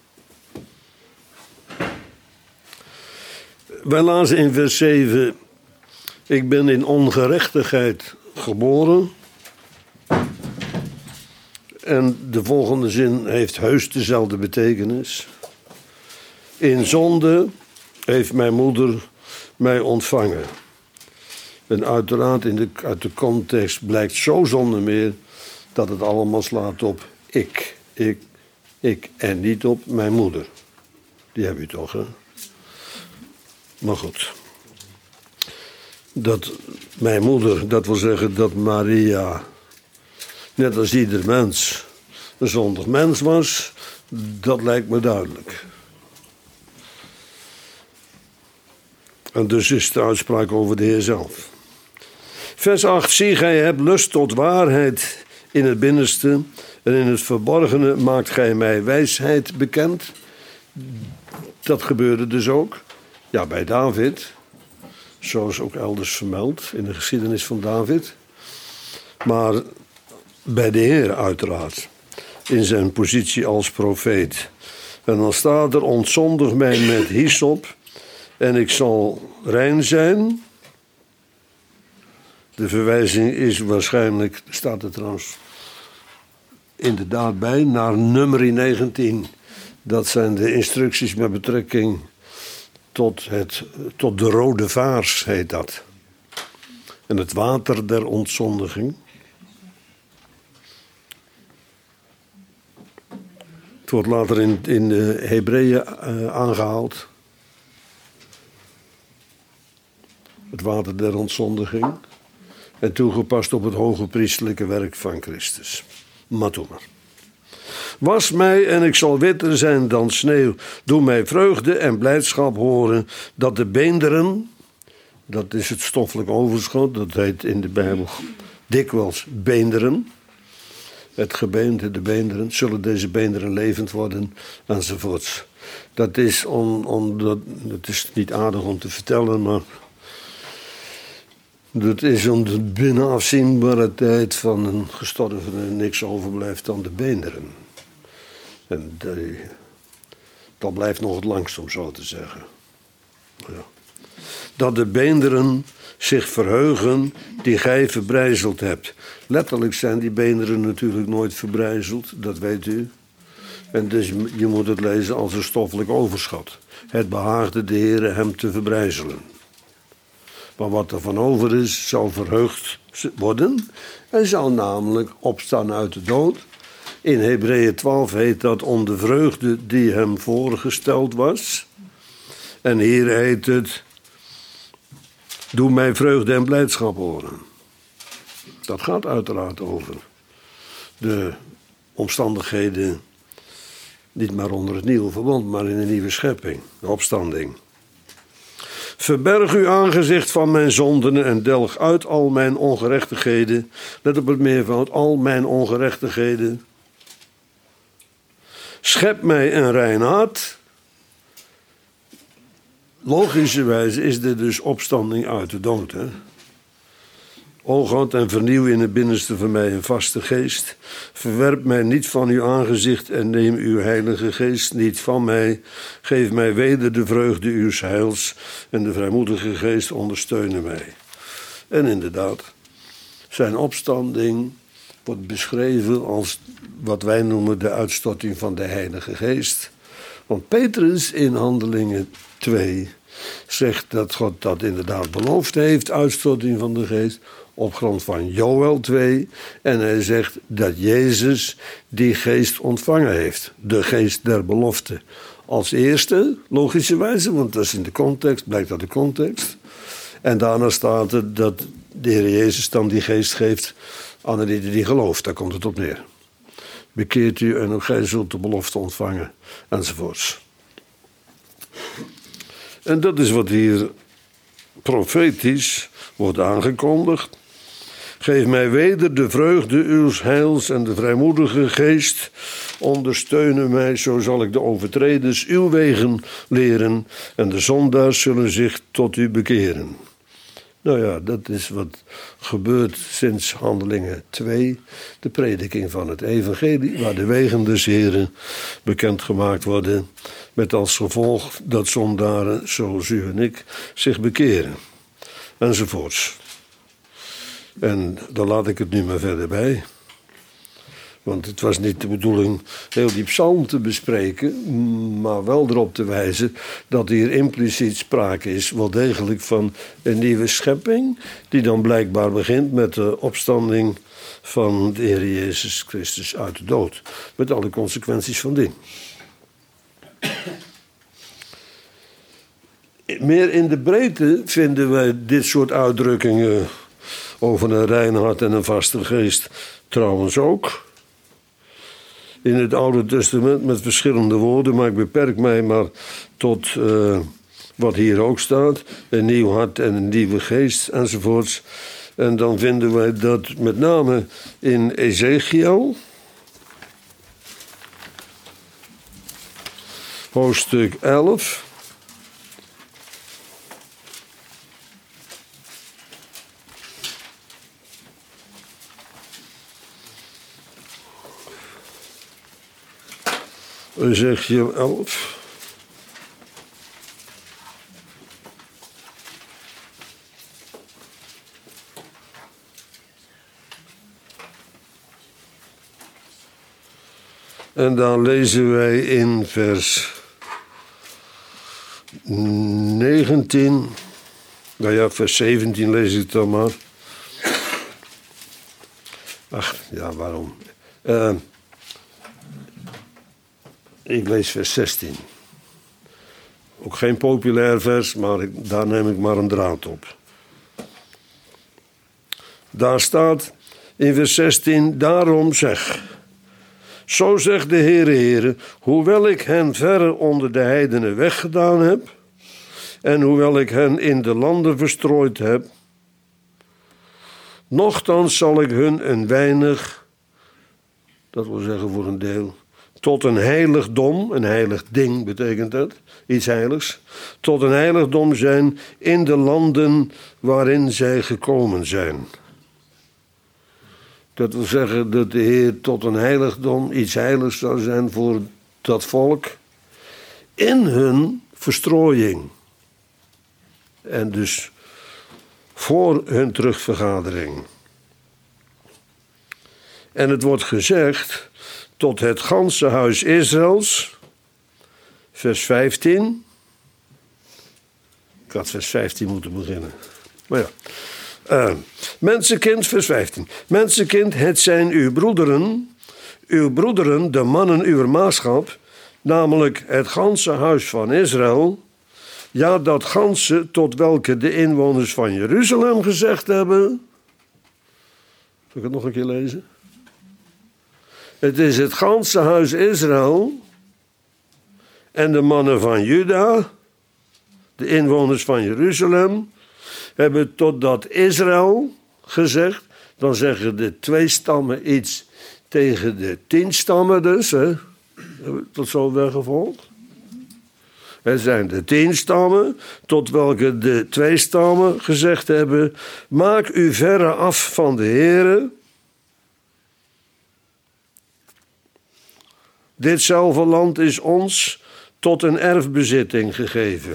Wij lazen in vers zeven, ik ben in ongerechtigheid geboren En de volgende zin heeft heus dezelfde betekenis. In zonde heeft mijn moeder mij ontvangen. En uiteraard in de, uit de context blijkt zo zonder meer dat het allemaal slaat op ik, ik, ik en niet op mijn moeder. Die heb je toch, hè? Maar goed. Dat mijn moeder, dat wil zeggen dat Maria, net als ieder mens, een zondig mens was, dat lijkt me duidelijk. En dus is de uitspraak over de Heer zelf. Vers acht, zie, gij hebt lust tot waarheid in het binnenste en in het verborgene maakt gij mij wijsheid bekend. Dat gebeurde dus ook. Ja, bij David, zoals ook elders vermeld in de geschiedenis van David. Maar bij de Heer uiteraard, in zijn positie als profeet. En dan staat er, ontzondig mij met hyssop en ik zal rein zijn. De verwijzing is waarschijnlijk, staat er trouwens inderdaad bij, naar nummer negentien. Dat zijn de instructies met betrekking tot, het, tot de rode vaars, heet dat. En het water der ontzondiging. Het wordt later in, in de Hebreeën uh, aangehaald. Het water der ontzondiging. En toegepast op het hoge priestelijke werk van Christus. Maar toe maar. Was mij en ik zal witter zijn dan sneeuw. Doe mij vreugde en blijdschap horen dat de beenderen, dat is het stoffelijk overschot, dat heet in de Bijbel dikwijls beenderen. Het gebeente, de beenderen, zullen deze beenderen levend worden, enzovoorts. Dat is, on, on, dat, dat is niet aardig om te vertellen, maar dat is om de binnen afzienbare tijd van een gestorvene niks overblijft dan de beenderen. En die, dat blijft nog het langst, om zo te zeggen. Ja. Dat de beenderen zich verheugen die gij verbrijzeld hebt. Letterlijk zijn die beenderen natuurlijk nooit verbrijzeld, dat weet u. En dus je moet het lezen als een stoffelijk overschot. Het behaagde de Heere hem te verbrijzelen. Maar wat er van over is, zal verheugd worden. Hij zal namelijk opstaan uit de dood. In Hebreeën twaalf heet dat om de vreugde die hem voorgesteld was. En hier heet het, doe mij vreugde en blijdschap horen. Dat gaat uiteraard over de omstandigheden, niet maar onder het nieuwe verbond, maar in de nieuwe schepping, de opstanding. Verberg uw aangezicht van mijn zonden en delg uit al mijn ongerechtigheden. Let op het meervoud, al mijn ongerechtigheden. Schep mij een rein hart. Logischerwijze is dit dus opstanding uit de dood. Hè? O God, en vernieuw in het binnenste van mij een vaste geest. Verwerp mij niet van uw aangezicht en neem uw heilige geest niet van mij. Geef mij weder de vreugde uws heils en de vrijmoedige geest ondersteunen mij. En inderdaad, zijn opstanding wordt beschreven als wat wij noemen de uitstorting van de heilige geest. Want Petrus in Handelingen twee zegt dat God dat inderdaad beloofd heeft, uitstorting van de geest, op grond van Joël twee. En hij zegt dat Jezus die geest ontvangen heeft. De geest der belofte. Als eerste, logischerwijze, want dat is in de context, blijkt uit de context. En daarna staat er dat de Heer Jezus dan die geest geeft aan de die, die gelooft. Daar komt het op neer. Bekeert u en ook gij zult de belofte ontvangen, enzovoorts. En dat is wat hier profetisch wordt aangekondigd. Geef mij weder de vreugde uws heils en de vrijmoedige geest. Ondersteunen mij, zo zal ik de overtreders uw wegen leren. En de zondaars zullen zich tot u bekeren. Nou ja, dat is wat gebeurt sinds Handelingen twee. De prediking van het evangelie, waar de wegen des Heren bekendgemaakt worden. Met als gevolg dat zondaren, zoals u en ik, zich bekeren. Enzovoorts. En daar laat ik het nu maar verder bij. Want het was niet de bedoeling heel die psalm te bespreken, maar wel erop te wijzen dat hier impliciet sprake is wel degelijk van een nieuwe schepping, die dan blijkbaar begint met de opstanding van de Heer Jezus Christus uit de dood. Met alle consequenties van dien. Meer in de breedte vinden wij dit soort uitdrukkingen over een rein hart en een vaste geest trouwens ook. In het Oude Testament met verschillende woorden, maar ik beperk mij maar tot uh, wat hier ook staat. Een nieuw hart en een nieuwe geest enzovoorts. En dan vinden wij dat met name in Ezekiel, hoofdstuk elf. Ezekiel elf. En dan lezen wij in vers negentien, nou ja, vers zeventien lees ik dan maar. Ach, ja, waarom? Uh, ik lees vers zestien. Ook geen populair vers, maar ik, daar neem ik maar een draad op. Daar staat in vers zestien, daarom zeg... Zo zegt de Heere, Heere, hoewel ik hen verre onder de heidenen weggedaan heb, en hoewel ik hen in de landen verstrooid heb, nochtans zal ik hun een weinig, dat wil zeggen voor een deel, tot een heiligdom, een heilig ding betekent dat, iets heiligs, tot een heiligdom zijn in de landen waarin zij gekomen zijn. Dat wil zeggen dat de Heer tot een heiligdom, iets heiligs zou zijn voor dat volk. In hun verstrooiing. En dus voor hun terugvergadering. En het wordt gezegd tot het ganse huis Israëls. Vers vijftien. Ik had vers vijftien moeten beginnen. Maar ja. Uh, mensenkind, vers vijftien. Mensenkind, het zijn uw broederen, uw broederen, de mannen uw maagschap, namelijk het ganse huis van Israël. Ja, dat ganse tot welke de inwoners van Jeruzalem gezegd hebben. Zal ik het nog een keer lezen? Het is het ganse huis Israël en de mannen van Juda, de inwoners van Jeruzalem, hebben tot dat Israël gezegd. Dan zeggen de twee stammen iets tegen de tien stammen dus. Hè? Tot zover gevolgd. Het zijn de tien stammen tot welke de twee stammen gezegd hebben. Maak u verre af van de Heere. Ditzelfde land is ons tot een erfbezitting gegeven.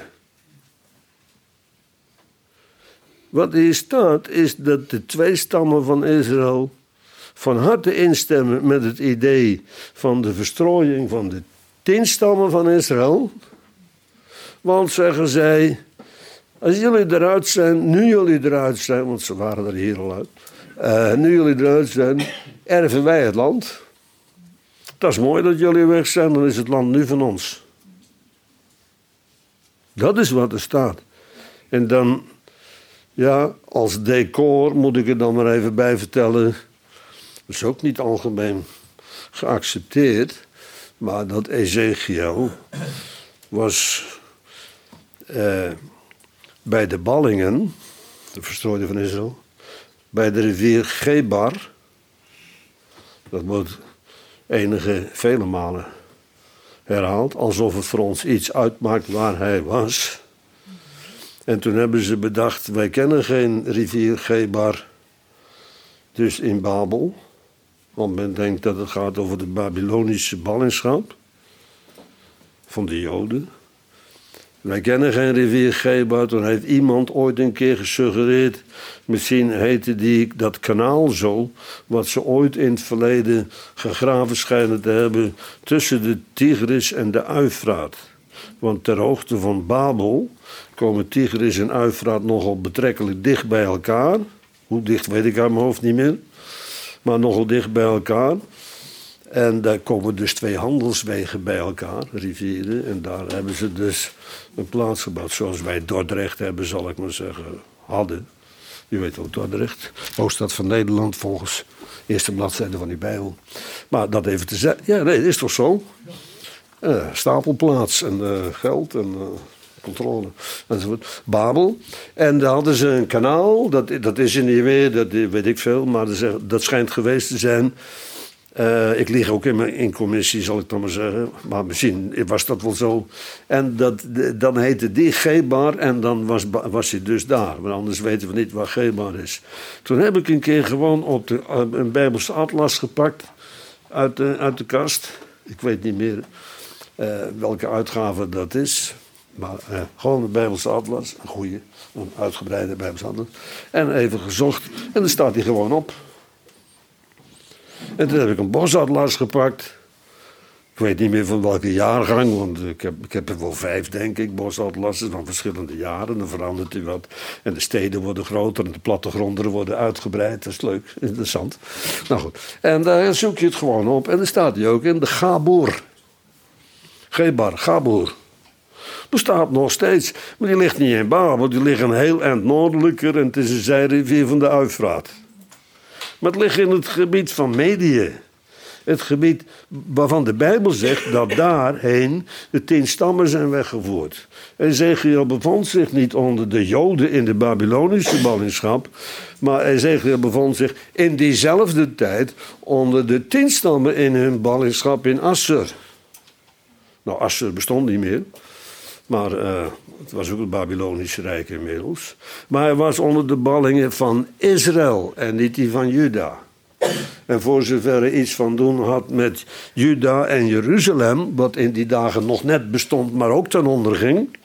Wat hier staat is dat de twee stammen van Israël van harte instemmen met het idee van de verstrooiing van de tien stammen van Israël. Want zeggen zij, als jullie eruit zijn, nu jullie eruit zijn, want ze waren er hier al uit. Uh, nu jullie eruit zijn, erven wij het land. Dat is mooi dat jullie weg zijn, dan is het land nu van ons. Dat is wat er staat. En dan... Ja, als decor moet ik er dan maar even bij vertellen. Dat is ook niet algemeen geaccepteerd. Maar dat Ezekiel was eh, bij de ballingen, de verstrooide van Israël, bij de rivier Gebar. Dat wordt enige vele malen herhaald, alsof het voor ons iets uitmaakt waar hij was. En toen hebben ze bedacht, wij kennen geen rivier Gebar, dus in Babel. Want men denkt dat het gaat over de Babylonische ballingschap van de Joden. Wij kennen geen rivier Chebar. Toen heeft iemand ooit een keer gesuggereerd. Misschien heette die dat kanaal zo. Wat ze ooit in het verleden gegraven schijnen te hebben. Tussen de Tigris en de Uifraat. Want ter hoogte van Babel komen Tigris en Uifraat nogal betrekkelijk dicht bij elkaar. Hoe dicht weet ik uit mijn hoofd niet meer. Maar nogal dicht bij elkaar. En daar komen dus twee handelswegen bij elkaar, rivieren. En daar hebben ze dus een plaats gebouwd. Zoals wij Dordrecht hebben, zal ik maar zeggen, hadden. Je weet ook Dordrecht. Hoofdstad van Nederland volgens de eerste bladzijde van die Bijbel. Maar dat even te zeggen. Ja, nee, dat is toch zo? Uh, stapelplaats en uh, geld en uh, controle enzovoort. Babel. En daar hadden ze een kanaal. Dat, dat is in die weer, dat weet ik veel. Maar dat schijnt geweest te zijn. Uh, ik lig ook in mijn in commissie, zal ik dan maar zeggen. Maar misschien was dat wel zo. En dat, de, dan heette die Chebar en dan was, was hij dus daar. Maar anders weten we niet waar Chebar is. Toen heb ik een keer gewoon op de, een Bijbelse atlas gepakt. Uit de, uit de kast. Ik weet niet meer uh, welke uitgave dat is. Maar uh, gewoon een Bijbelse atlas. Een goede, een uitgebreide Bijbelse atlas. En even gezocht. En dan staat hij gewoon op. En toen heb ik een bosatlas gepakt. Ik weet niet meer van welke jaargang, want ik heb, ik heb er wel vijf, denk ik, bosatlassen van verschillende jaren. Dan verandert hij wat. En de steden worden groter en de plattegronden worden uitgebreid. Dat is leuk, interessant. Nou goed, en daar zoek je het gewoon op. En dan staat hij ook in de Gabor. Chebar, Gabor. Bestaat nog steeds. Maar die ligt niet in Babel, die ligt een heel eind noordelijker. En het is een zijrivier van de Uifraat. Maar het ligt in het gebied van Medië. Het gebied waarvan de Bijbel zegt dat daarheen de tien stammen zijn weggevoerd. Ezekiel bevond zich niet onder de Joden in de Babylonische ballingschap. Maar Ezekiel bevond zich in diezelfde tijd onder de tien stammen in hun ballingschap in Assur. Nou, Assur bestond niet meer. Maar uh, het was ook het Babylonische Rijk inmiddels. Maar hij was onder de ballingen van Israël en niet die van Juda. En voor zover hij iets van doen had met Juda en Jeruzalem, wat in die dagen nog net bestond, maar ook ten onder ging.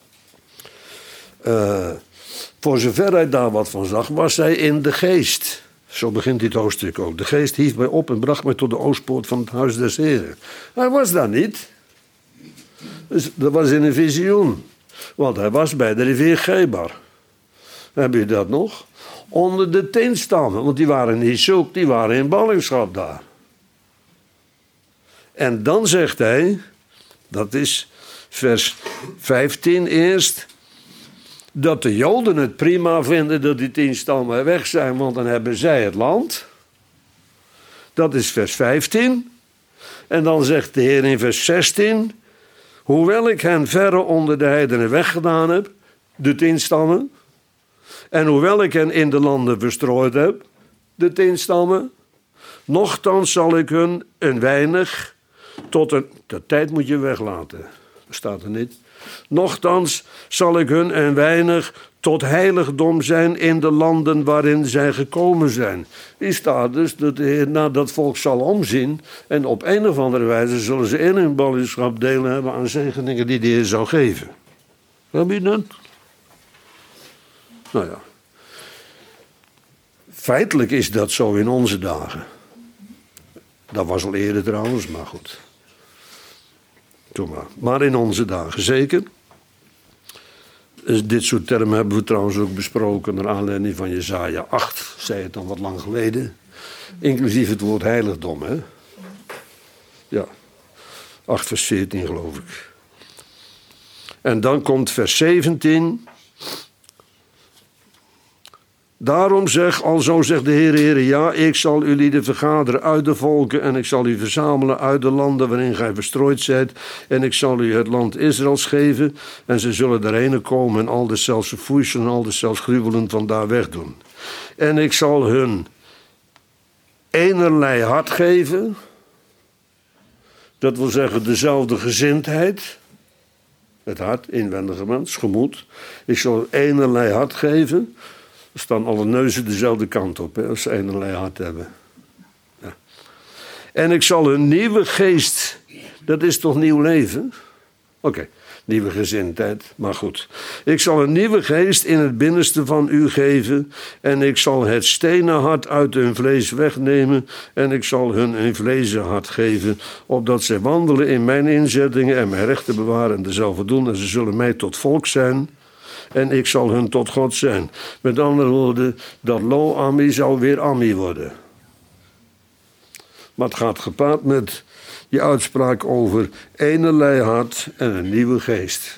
Uh, voor zover hij daar wat van zag, was hij in de geest. Zo begint dit hoofdstuk ook. De geest hief mij op en bracht mij tot de oostpoort van het huis des Heren. Hij was daar niet. Dus dat was in een visioen. Want hij was bij de rivier Chebar. Heb je dat nog? Onder de tien stammen. Want die waren niet zoek, die waren in ballingschap daar. En dan zegt hij, dat is vers vijftien eerst, dat de Joden het prima vinden dat die tien stammen weg zijn, want dan hebben zij het land. Dat is vers vijftien. En dan zegt de Heer in vers zestien, hoewel ik hen verre onder de heidenen weggedaan heb, de tien stammen, en hoewel ik hen in de landen verstrooid heb, de tien stammen, nochtans zal ik hun een weinig tot een... De tijd moet je weglaten, dat staat er niet. Nochtans zal ik hun een weinig tot heiligdom zijn in de landen waarin zij gekomen zijn. Die staat dus dat de Heer naar dat volk zal omzien. En op een of andere wijze zullen ze in hun ballingschap delen hebben aan zegeningen die de Heer zou geven. Heb je dat? Nou ja. Feitelijk is dat zo in onze dagen. Dat was al eerder trouwens, maar goed. Doe maar. Maar in onze dagen zeker. Dit soort termen hebben we trouwens ook besproken naar aanleiding van Jesaja acht, zei het dan wat lang geleden. Inclusief het woord heiligdom, hè? Ja, acht vers veertien geloof ik. En dan komt vers zeventien. Daarom zeg, alzo zegt de Heer, Heer, ja, ik zal u lieden vergaderen uit de volken en ik zal u verzamelen uit de landen waarin gij verstrooid zijt en ik zal u het land Israëls geven en ze zullen daarheen komen en al de zelfs verfoeiselen en al de zelfs gruwelen van daar wegdoen. En ik zal hun enerlei hart geven, dat wil zeggen dezelfde gezindheid, het hart, inwendige mens, gemoed. Ik zal enerlei hart geven. Er staan alle neuzen dezelfde kant op, hè, als ze enerlei hart hebben. Ja. En ik zal een nieuwe geest, dat is toch nieuw leven? Oké, okay. Nieuwe gezindheid, maar goed. Ik zal een nieuwe geest in het binnenste van u geven en ik zal het stenen hart uit hun vlees wegnemen en ik zal hun een vlezen hart geven, opdat zij wandelen in mijn inzettingen en mijn rechten bewaren en dezelfde doen en ze zullen mij tot volk zijn en ik zal hun tot God zijn. Met andere woorden, dat Lo-Ammi zal weer Ammi worden. Maar het gaat gepaard met die uitspraak over enerlei hart en een nieuwe geest.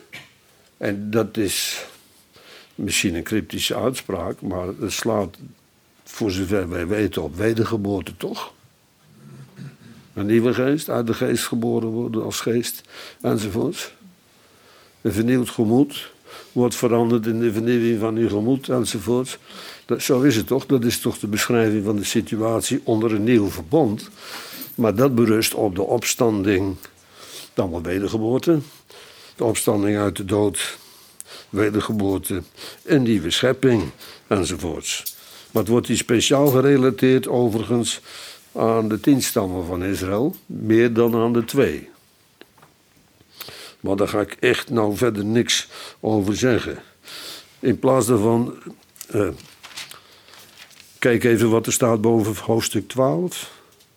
En dat is misschien een cryptische uitspraak, maar het slaat voor zover wij weten op wedergeboorte, toch? Een nieuwe geest, uit de geest geboren worden als geest, enzovoort. Een vernieuwd gemoed wordt veranderd in de vernieuwing van uw gemoed, enzovoort. Dat, zo is het toch? Dat is toch de beschrijving van de situatie onder een nieuw verbond. Maar dat berust op de opstanding, dan wel wedergeboorte. De opstanding uit de dood, wedergeboorte, een nieuwe schepping, enzovoorts. Maar het wordt hier speciaal gerelateerd overigens aan de tien stammen van Israël, meer dan aan de twee. Maar daar ga ik echt nou verder niks over zeggen. In plaats daarvan, uh, kijk even wat er staat boven hoofdstuk twaalf.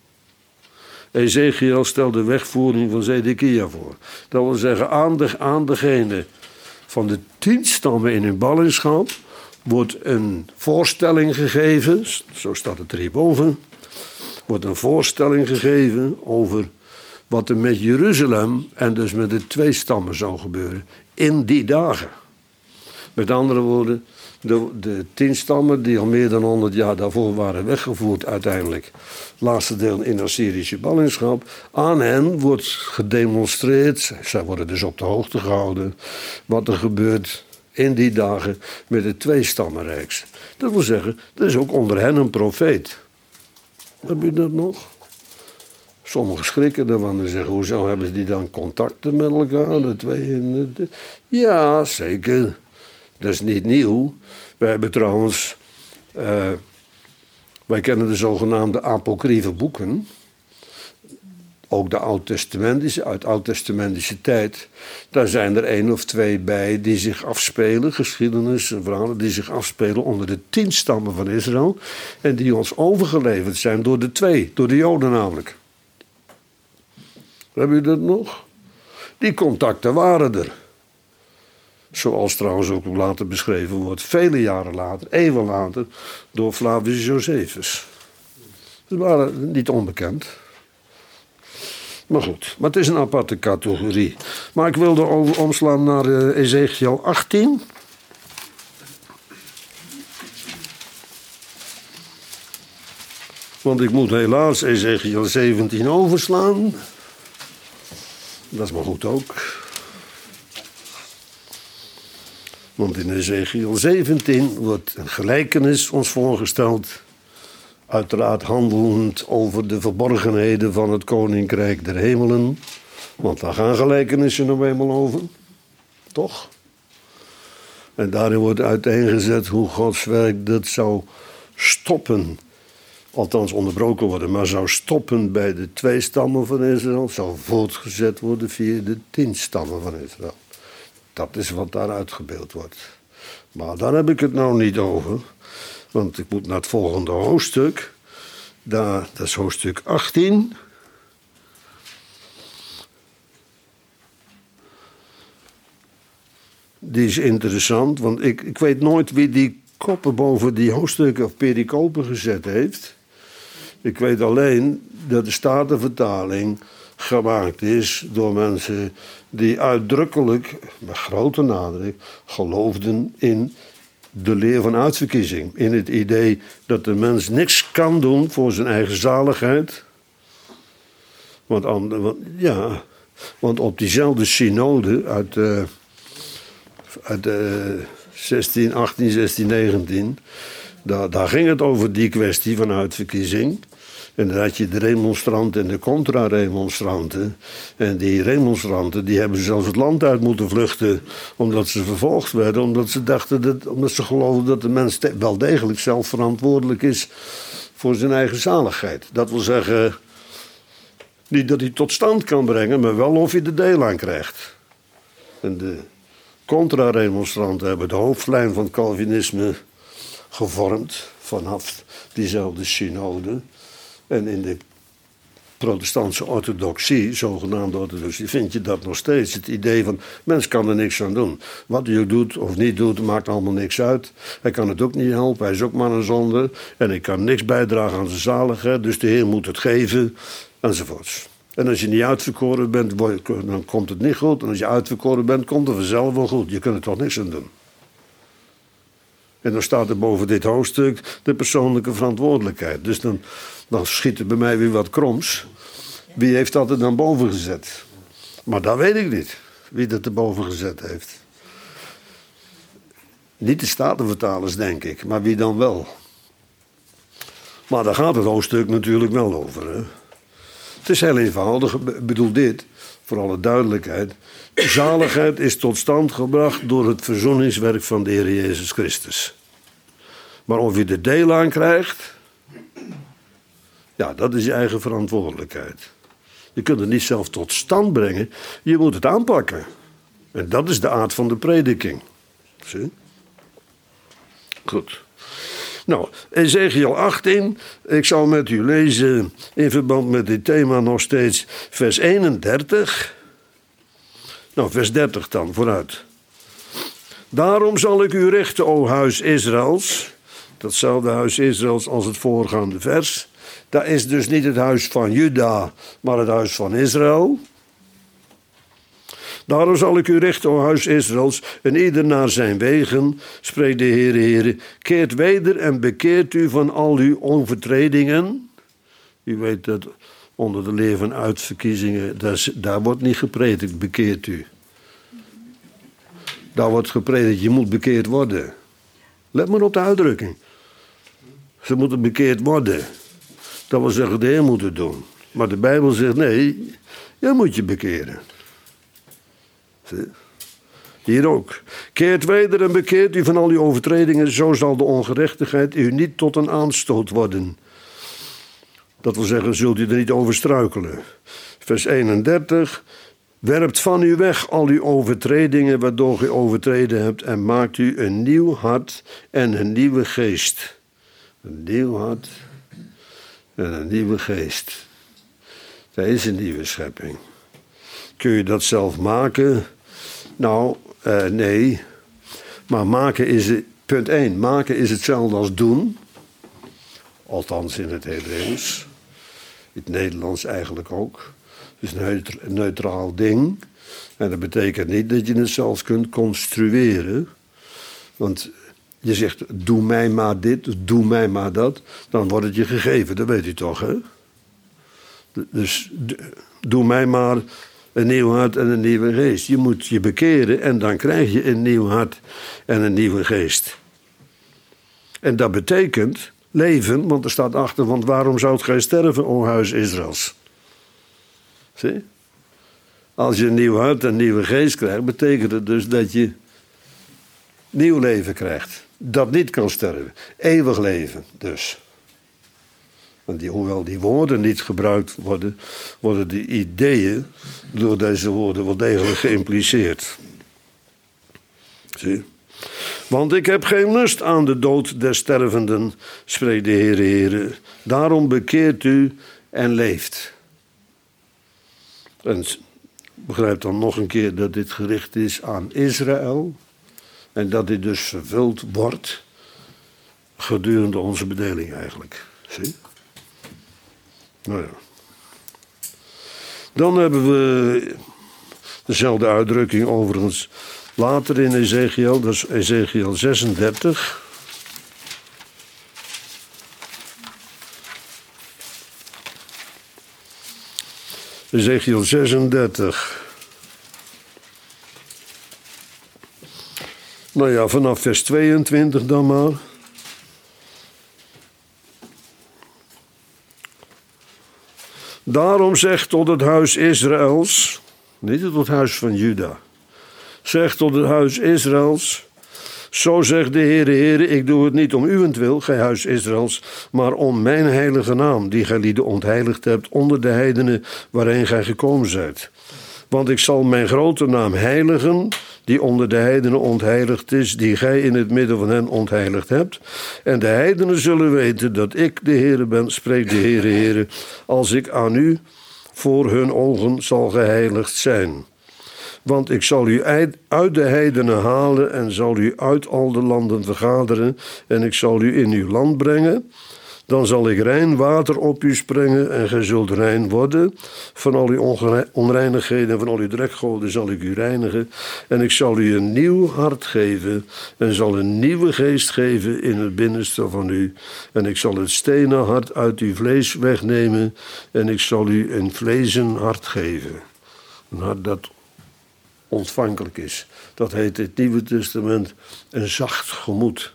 Ezekiel stelt de wegvoering van Zedekia voor. Dat wil zeggen, aan, de, aan degene van de tien stammen in hun ballingschap wordt een voorstelling gegeven, zo staat het er hierboven, wordt een voorstelling gegeven over wat er met Jeruzalem en dus met de twee stammen zou gebeuren in die dagen. Met andere woorden, de, de tien stammen die al meer dan honderd jaar daarvoor waren weggevoerd uiteindelijk, laatste deel in Assyrische ballingschap, aan hen wordt gedemonstreerd, zij worden dus op de hoogte gehouden, wat er gebeurt in die dagen met het tweestammenrijks. Dat wil zeggen, er is ook onder hen een profeet. Heb je dat nog? Sommigen schrikken ervan en zeggen, hoezo hebben die dan contacten met elkaar? De twee en de... Ja, zeker. Dat is niet nieuw. Wij hebben trouwens, uh, wij kennen de zogenaamde apocryfe boeken. Ook de oud-testamentische, uit oud-testamentische tijd. Daar zijn er één of twee bij die zich afspelen, geschiedenis en verhalen die zich afspelen onder de tien stammen van Israël. En die ons overgeleverd zijn door de twee, door de Joden namelijk. Heb je dat nog? Die contacten waren er. Zoals trouwens ook later beschreven wordt, vele jaren later, eeuwen later, door Flavius Josephus. Ze waren niet onbekend. Maar goed, maar het is een aparte categorie. Maar ik wilde over omslaan naar uh, Ezekiel achttien. Want ik moet helaas Ezekiel zeventien overslaan. Dat is maar goed ook. Want in Ezekiel zeventien wordt een gelijkenis ons voorgesteld. Uiteraard handelend over de verborgenheden van het koninkrijk der hemelen. Want daar gaan gelijkenissen nou eenmaal over. Toch? En daarin wordt uiteengezet hoe Gods werk dat zou stoppen. Althans onderbroken worden, maar zou stoppen bij de twee stammen van Israël. Zou voortgezet worden via de tien stammen van Israël. Dat is wat daar uitgebeeld wordt. Maar daar heb ik het nou niet over. Want ik moet naar het volgende hoofdstuk. Daar, dat is hoofdstuk achttien. Die is interessant, want ik, ik weet nooit wie die koppen boven die hoofdstukken of pericopen gezet heeft. Ik weet alleen dat de Statenvertaling gemaakt is door mensen die uitdrukkelijk, met grote nadruk, geloofden in de leer van uitverkiezing. In het idee dat de mens niks kan doen voor zijn eigen zaligheid. Want, want, ja, want op diezelfde synode uit, uh, uit uh, zestien achttien, zestien negentien... Daar, daar ging het over die kwestie van uitverkiezing. En dan had je de remonstranten en de contra-remonstranten. En die remonstranten die hebben zelfs het land uit moeten vluchten. Omdat ze vervolgd werden. Omdat ze dachten dat, omdat ze geloofden dat de mens te, wel degelijk zelf verantwoordelijk is voor zijn eigen zaligheid. Dat wil zeggen, niet dat hij tot stand kan brengen, maar wel of hij er deel aan krijgt. En de contra-remonstranten hebben de hoofdlijn van het Calvinisme gevormd vanaf diezelfde synode. En in de protestantse orthodoxie, zogenaamde orthodoxie, vind je dat nog steeds. Het idee van, mens kan er niks aan doen. Wat hij ook doet of niet doet, maakt allemaal niks uit. Hij kan het ook niet helpen, hij is ook maar een zonde. En hij kan niks bijdragen aan zijn zaligheid, dus de Heer moet het geven, enzovoorts. En als je niet uitverkoren bent, dan komt het niet goed. En als je uitverkoren bent, komt het vanzelf wel goed. Je kunt er toch niks aan doen. En dan staat er boven dit hoofdstuk de persoonlijke verantwoordelijkheid. Dus dan, dan schiet er bij mij weer wat kroms. Wie heeft dat er dan boven gezet? Maar dat weet ik niet, wie dat erboven gezet heeft. Niet de Statenvertalers, denk ik, maar wie dan wel? Maar daar gaat het hoofdstuk natuurlijk wel over. Hè? Het is heel eenvoudig, ik bedoel dit, voor alle duidelijkheid. Zaligheid is tot stand gebracht door het verzoeningswerk van de Heer Jezus Christus. Maar of je er deel aan krijgt, ja, dat is je eigen verantwoordelijkheid. Je kunt het niet zelf tot stand brengen, je moet het aanpakken. En dat is de aard van de prediking. Zie? Goed. Nou, Ezekiel achttien, ik zal met u lezen in verband met dit thema nog steeds vers eenendertig. Nou, vers dertig dan, vooruit. Daarom zal ik u richten, o huis Israëls. Datzelfde huis Israëls als het voorgaande vers. Dat is dus niet het huis van Juda, maar het huis van Israël. Daarom zal ik u richten, o huis Israëls, en ieder naar zijn wegen, spreekt de Heere, Heere, keert weder en bekeert u van al uw overtredingen. U weet dat onder de leer van uitverkiezingen, daar, daar wordt niet gepredikt, bekeert u. Daar wordt gepredikt, je moet bekeerd worden. Let maar op de uitdrukking. Ze moeten bekeerd worden. Dat wil zeggen, de Heer moet het doen. Maar de Bijbel zegt, nee, jij moet je bekeren. Hier ook. Keert weder en bekeert u van al uw overtredingen, zo zal de ongerechtigheid u niet tot een aanstoot worden. Dat wil zeggen, zult u er niet over struikelen. Vers eenendertig. Werpt van u weg al uw overtredingen waardoor u overtreden hebt en maakt u een nieuw hart en een nieuwe geest. Een nieuw hart en een nieuwe geest. Dat is een nieuwe schepping. Kun je dat zelf maken? Nou, uh, nee. Maar maken is het, punt één, maken is hetzelfde als doen. Althans in het Hebreeuws. In het Nederlands eigenlijk ook. Het is een neutraal ding. En dat betekent niet dat je het zelf kunt construeren. Want je zegt, doe mij maar dit, doe mij maar dat. Dan wordt het je gegeven, dat weet u toch, hè? Dus doe mij maar een nieuw hart en een nieuwe geest. Je moet je bekeren en dan krijg je een nieuw hart en een nieuwe geest. En dat betekent leven, want er staat achter, want waarom zoudt gij sterven, o huis Israëls? Zie? Als je een nieuw hart en een nieuwe geest krijgt, betekent het dus dat je nieuw leven krijgt. Dat niet kan sterven. Eeuwig leven dus. Want die, hoewel die woorden niet gebruikt worden, worden die ideeën door deze woorden wel degelijk geïmpliceerd. Zie? Want ik heb geen lust aan de dood der stervenden, spreekt de Heere, Heere. Daarom bekeert u en leeft. En begrijp dan nog een keer dat dit gericht is aan Israël. En dat dit dus vervuld wordt gedurende onze bedeling eigenlijk. Zie? Nou ja. Dan hebben we dezelfde uitdrukking overigens later in Ezekiel, dat is Ezekiel zesendertig. Ezekiel zesendertig. Nou ja, vanaf vers tweeëntwintig dan maar. Daarom zegt tot het huis Israëls, niet tot het huis van Juda, zegt tot het huis Israëls, zo zegt de Heere, Heere, ik doe het niet om uwentwil, gij huis Israëls, maar om mijn heilige naam, die gij lieden ontheiligd hebt onder de heidenen waarheen gij gekomen zijt. Want ik zal mijn grote naam heiligen, die onder de heidenen ontheiligd is, die gij in het midden van hen ontheiligd hebt. En de heidenen zullen weten dat ik de Heere ben, spreekt de Heere, Heere, als ik aan u voor hun ogen zal geheiligd zijn. Want ik zal u uit de heidenen halen en zal u uit al de landen vergaderen en ik zal u in uw land brengen. Dan zal ik rein water op u sprengen en gij zult rein worden. Van al uw onreinigheden en van al uw drekgoden zal ik u reinigen. En ik zal u een nieuw hart geven en zal een nieuwe geest geven in het binnenste van u. En ik zal het stenen hart uit uw vlees wegnemen en ik zal u een vleesen hart geven. Een hart dat ontvankelijk is. Dat heet in het Nieuwe Testament een zacht gemoed.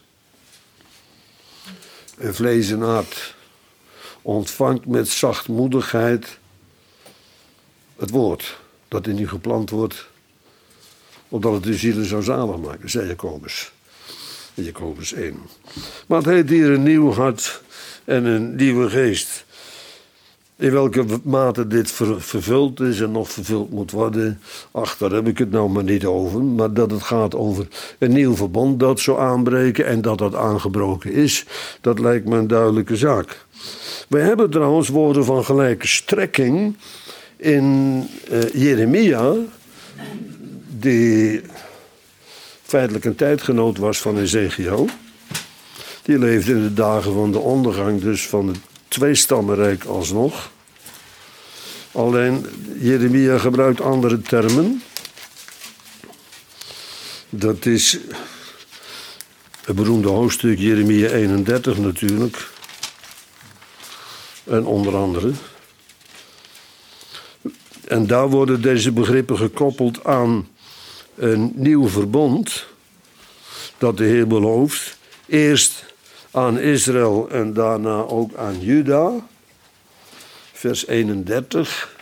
Een vlees en hart ontvangt met zachtmoedigheid het woord dat in u geplant wordt, opdat het uw zielen zou zalig maken, zei Jacobus. In Jacobus één. Maar het heet hier een nieuw hart en een nieuwe geest. In welke mate dit ver, vervuld is en nog vervuld moet worden, ach, daar heb ik het nou maar niet over. Maar dat het gaat over een nieuw verbond dat zou aanbreken en dat dat aangebroken is, dat lijkt me een duidelijke zaak. We hebben trouwens woorden van gelijke strekking in uh, Jeremia, die feitelijk een tijdgenoot was van Ezekiel. Die leefde in de dagen van de ondergang, dus van het tweestammenrijk alsnog. Alleen Jeremia gebruikt andere termen. Dat is het beroemde hoofdstuk Jeremia eenendertig natuurlijk. En onder andere. En daar worden deze begrippen gekoppeld aan een nieuw verbond dat de Heer belooft. Eerst aan Israël en daarna ook aan Juda. Vers eenendertig.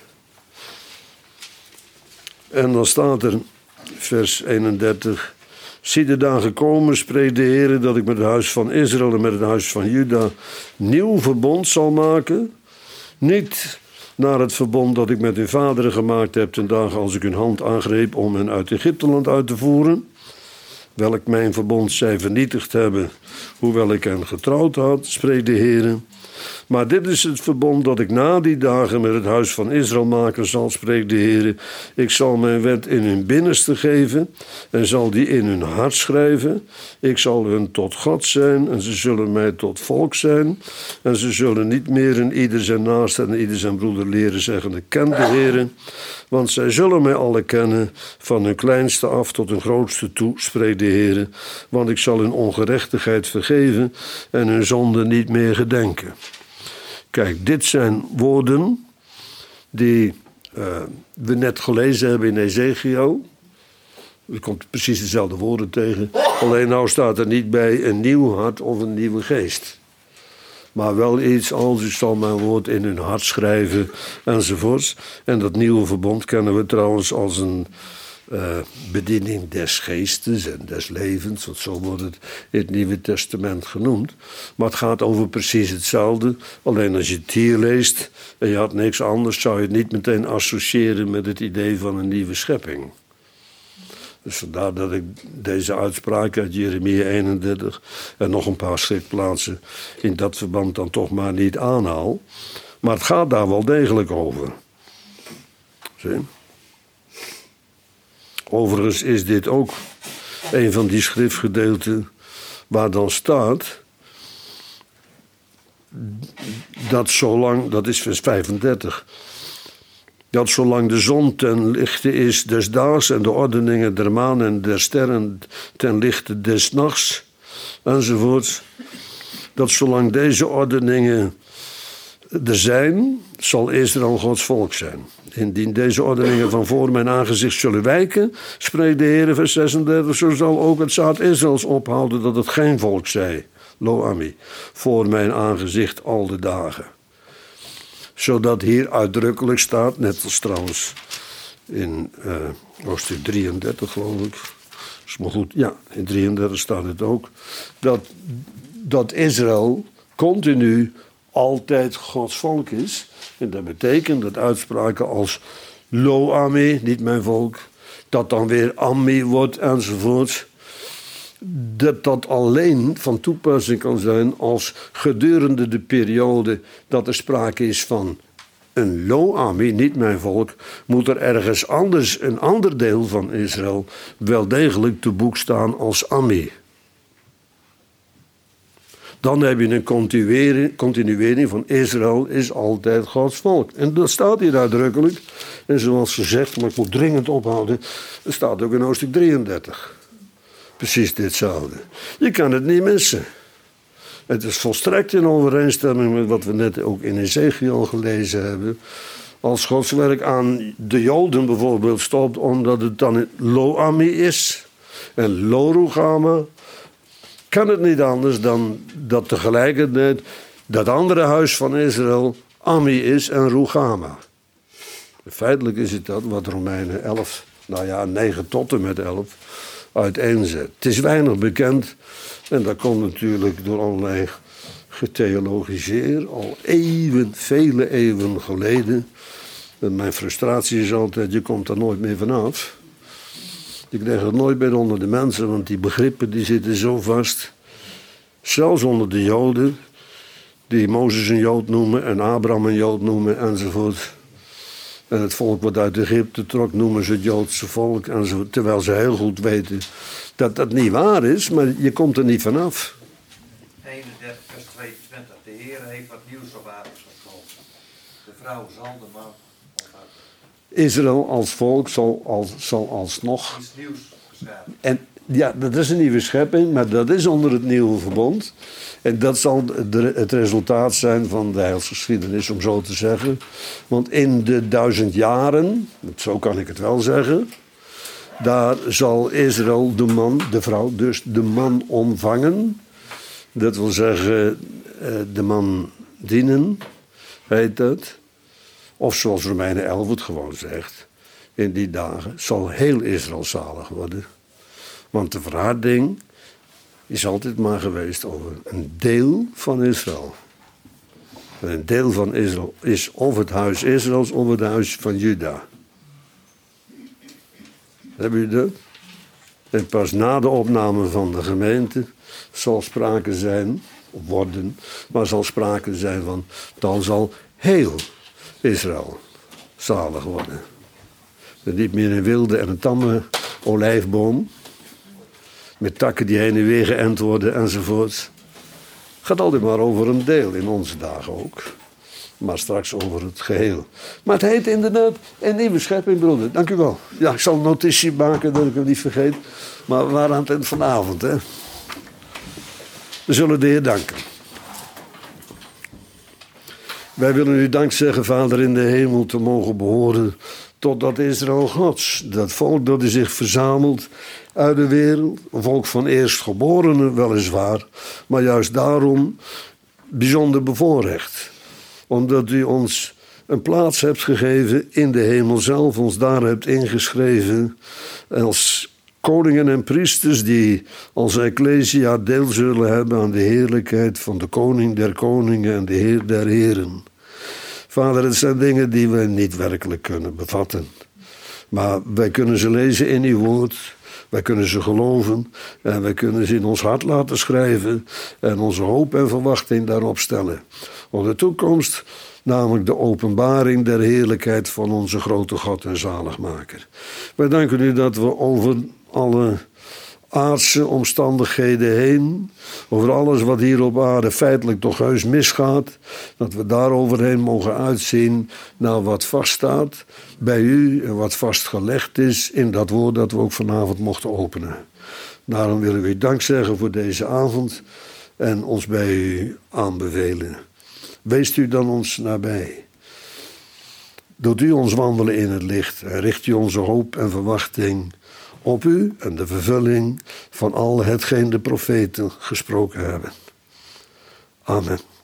En dan staat er, vers eenendertig. Zie de dagen komen, spreekt de Heer, dat ik met het huis van Israël en met het huis van Juda nieuw verbond zal maken. Niet naar het verbond dat ik met hun vaderen gemaakt heb ten dagen als ik hun hand aangreep om hen uit Egypteland uit te voeren. Welk mijn verbond zij vernietigd hebben, hoewel ik hen getrouwd had, spreekt de Heer. Maar dit is het verbond dat ik na die dagen met het huis van Israël maken zal, spreekt de Heer. Ik zal mijn wet in hun binnenste geven en zal die in hun hart schrijven. Ik zal hun tot God zijn en ze zullen mij tot volk zijn. En ze zullen niet meer in ieder zijn naaste en ieder zijn broeder leren zeggen, ken de Heer. Want zij zullen mij alle kennen, van hun kleinste af tot hun grootste toe, spreekt de Heer. Want ik zal hun ongerechtigheid vergeven en hun zonde niet meer gedenken. Kijk, dit zijn woorden die uh, we net gelezen hebben in Ezekiel. Er komt precies dezelfde woorden tegen. Alleen nou staat er niet bij een nieuw hart of een nieuwe geest. Maar wel iets als, ik zal mijn woord in hun hart schrijven enzovoorts. En dat nieuwe verbond kennen we trouwens als een uh, bediening des geestes en des levens. Want zo wordt het in het Nieuwe Testament genoemd. Maar het gaat over precies hetzelfde. Alleen als je het hier leest en je had niks anders, zou je het niet meteen associëren met het idee van een nieuwe schepping. Dus vandaar dat ik deze uitspraak uit Jeremia eenendertig en nog een paar schriftplaatsen in dat verband dan toch maar niet aanhaal. Maar het gaat daar wel degelijk over. Zie? Overigens is dit ook een van die schriftgedeelten waar dan staat dat zolang, dat is vers vijfendertig... dat zolang de zon ten lichte is des daags en de ordeningen der maan en der sterren ten lichte des nachts, enzovoort, dat zolang deze ordeningen er zijn, zal Israël Gods volk zijn. Indien deze ordeningen van voor mijn aangezicht zullen wijken, spreekt de Heer, vers zesendertig, zo zal ook het zaad Israëls ophouden dat het geen volk zij, lo ami, voor mijn aangezicht al de dagen. Zodat hier uitdrukkelijk staat, net als trouwens in uh, hoofdstuk drieëndertig geloof ik, is maar goed, ja, in drieëndertig staat het ook, dat, dat Israël continu altijd Gods volk is. En dat betekent dat uitspraken als Lo Ami, niet mijn volk. Dat dan weer Ami wordt enzovoort. Dat dat alleen van toepassing kan zijn als gedurende de periode dat er sprake is van een Lo Ami, niet mijn volk, moet er ergens anders een ander deel van Israël wel degelijk te boek staan als Ami. Dan heb je een continuering, continuering van Israël is altijd Gods volk. En dat staat hier uitdrukkelijk. En zoals gezegd, maar ik moet dringend ophouden, er staat ook in hoofdstuk drieëndertig. Precies ditzelfde. Je kan het niet missen. Het is volstrekt in overeenstemming met wat we net ook in Ezekiel gelezen hebben. Als Gods werk aan de Joden bijvoorbeeld stopt, omdat het dan Lo Ami is en Lo Ruchama, kan het niet anders dan dat tegelijkertijd dat andere huis van Israël Ami is en Ruchama. Feitelijk is het dat wat Romeinen elf, nou ja, negen tot en met elf, uiteenzet. Het is weinig bekend en dat komt natuurlijk door allerlei getheologiseerd, al eeuwen, vele eeuwen geleden. En mijn frustratie is altijd, je komt er nooit meer vanaf. Je krijgt het nooit meer onder de mensen, want die begrippen die zitten zo vast. Zelfs onder de Joden, die Mozes een Jood noemen en Abraham een Jood noemen enzovoort. En het volk wat uit Egypte trok noemen ze het Joodse volk. Enzovoort, terwijl ze heel goed weten dat dat niet waar is, maar je komt er niet vanaf. eenendertig vers tweeëntwintig. De Heer heeft wat nieuws op aarde gesproken. De vrouw zal de man onthouden. Israël als volk zal, als, zal alsnog... Iets nieuws geschapen. En ja, dat is een nieuwe schepping, maar dat is onder het nieuwe verbond. En dat zal de, het resultaat zijn van de heilsgeschiedenis, om zo te zeggen. Want in de duizend jaren, zo kan ik het wel zeggen, daar zal Israël de man, de vrouw, dus de man omvangen. Dat wil zeggen, de man dienen, heet dat. Of zoals Romeinen elf het gewoon zegt, in die dagen zal heel Israël zalig worden. Want de verharding is altijd maar geweest over een deel van Israël. En een deel van Israël is of het huis Israëls of het huis van Juda. Hebben jullie dat? En pas na de opname van de gemeente zal sprake zijn, of worden, maar zal sprake zijn van, dan zal heel Israël zalig worden. En niet meer een wilde en een tamme olijfboom, met takken die heen en weer geënt worden enzovoort. Het gaat altijd maar over een deel, in onze dagen ook. Maar straks over het geheel. Maar het heet inderdaad een nieuwe schepping, broeder. Dank u wel. Ja, ik zal een notitie maken dat ik het niet vergeet. Maar we waren aan het eind van de avond, hè. We zullen de Heer danken. Wij willen u dank zeggen, Vader in de hemel, te mogen behoren tot dat Israël Gods. Dat volk dat u zich verzamelt uit de wereld. Een volk van eerstgeborenen weliswaar. Maar juist daarom bijzonder bevoorrecht. Omdat u ons een plaats hebt gegeven in de hemel zelf. Ons daar hebt ingeschreven als koningen en priesters die als ecclesia deel zullen hebben aan de heerlijkheid van de koning der koningen en de heer der heren. Vader, het zijn dingen die we niet werkelijk kunnen bevatten. Maar wij kunnen ze lezen in uw woord. Wij kunnen ze geloven. En wij kunnen ze in ons hart laten schrijven. En onze hoop en verwachting daarop stellen. Op de toekomst, namelijk de openbaring der heerlijkheid van onze grote God en zaligmaker. Wij danken u dat we over alle aardse omstandigheden heen, over alles wat hier op aarde feitelijk toch heus misgaat, dat we daaroverheen mogen uitzien naar wat vaststaat bij u en wat vastgelegd is in dat woord dat we ook vanavond mochten openen. Daarom willen we u dank zeggen voor deze avond en ons bij u aanbevelen. Weest u dan ons nabij. Doet u ons wandelen in het licht en richt u onze hoop en verwachting op u en de vervulling van al hetgeen de profeten gesproken hebben. Amen.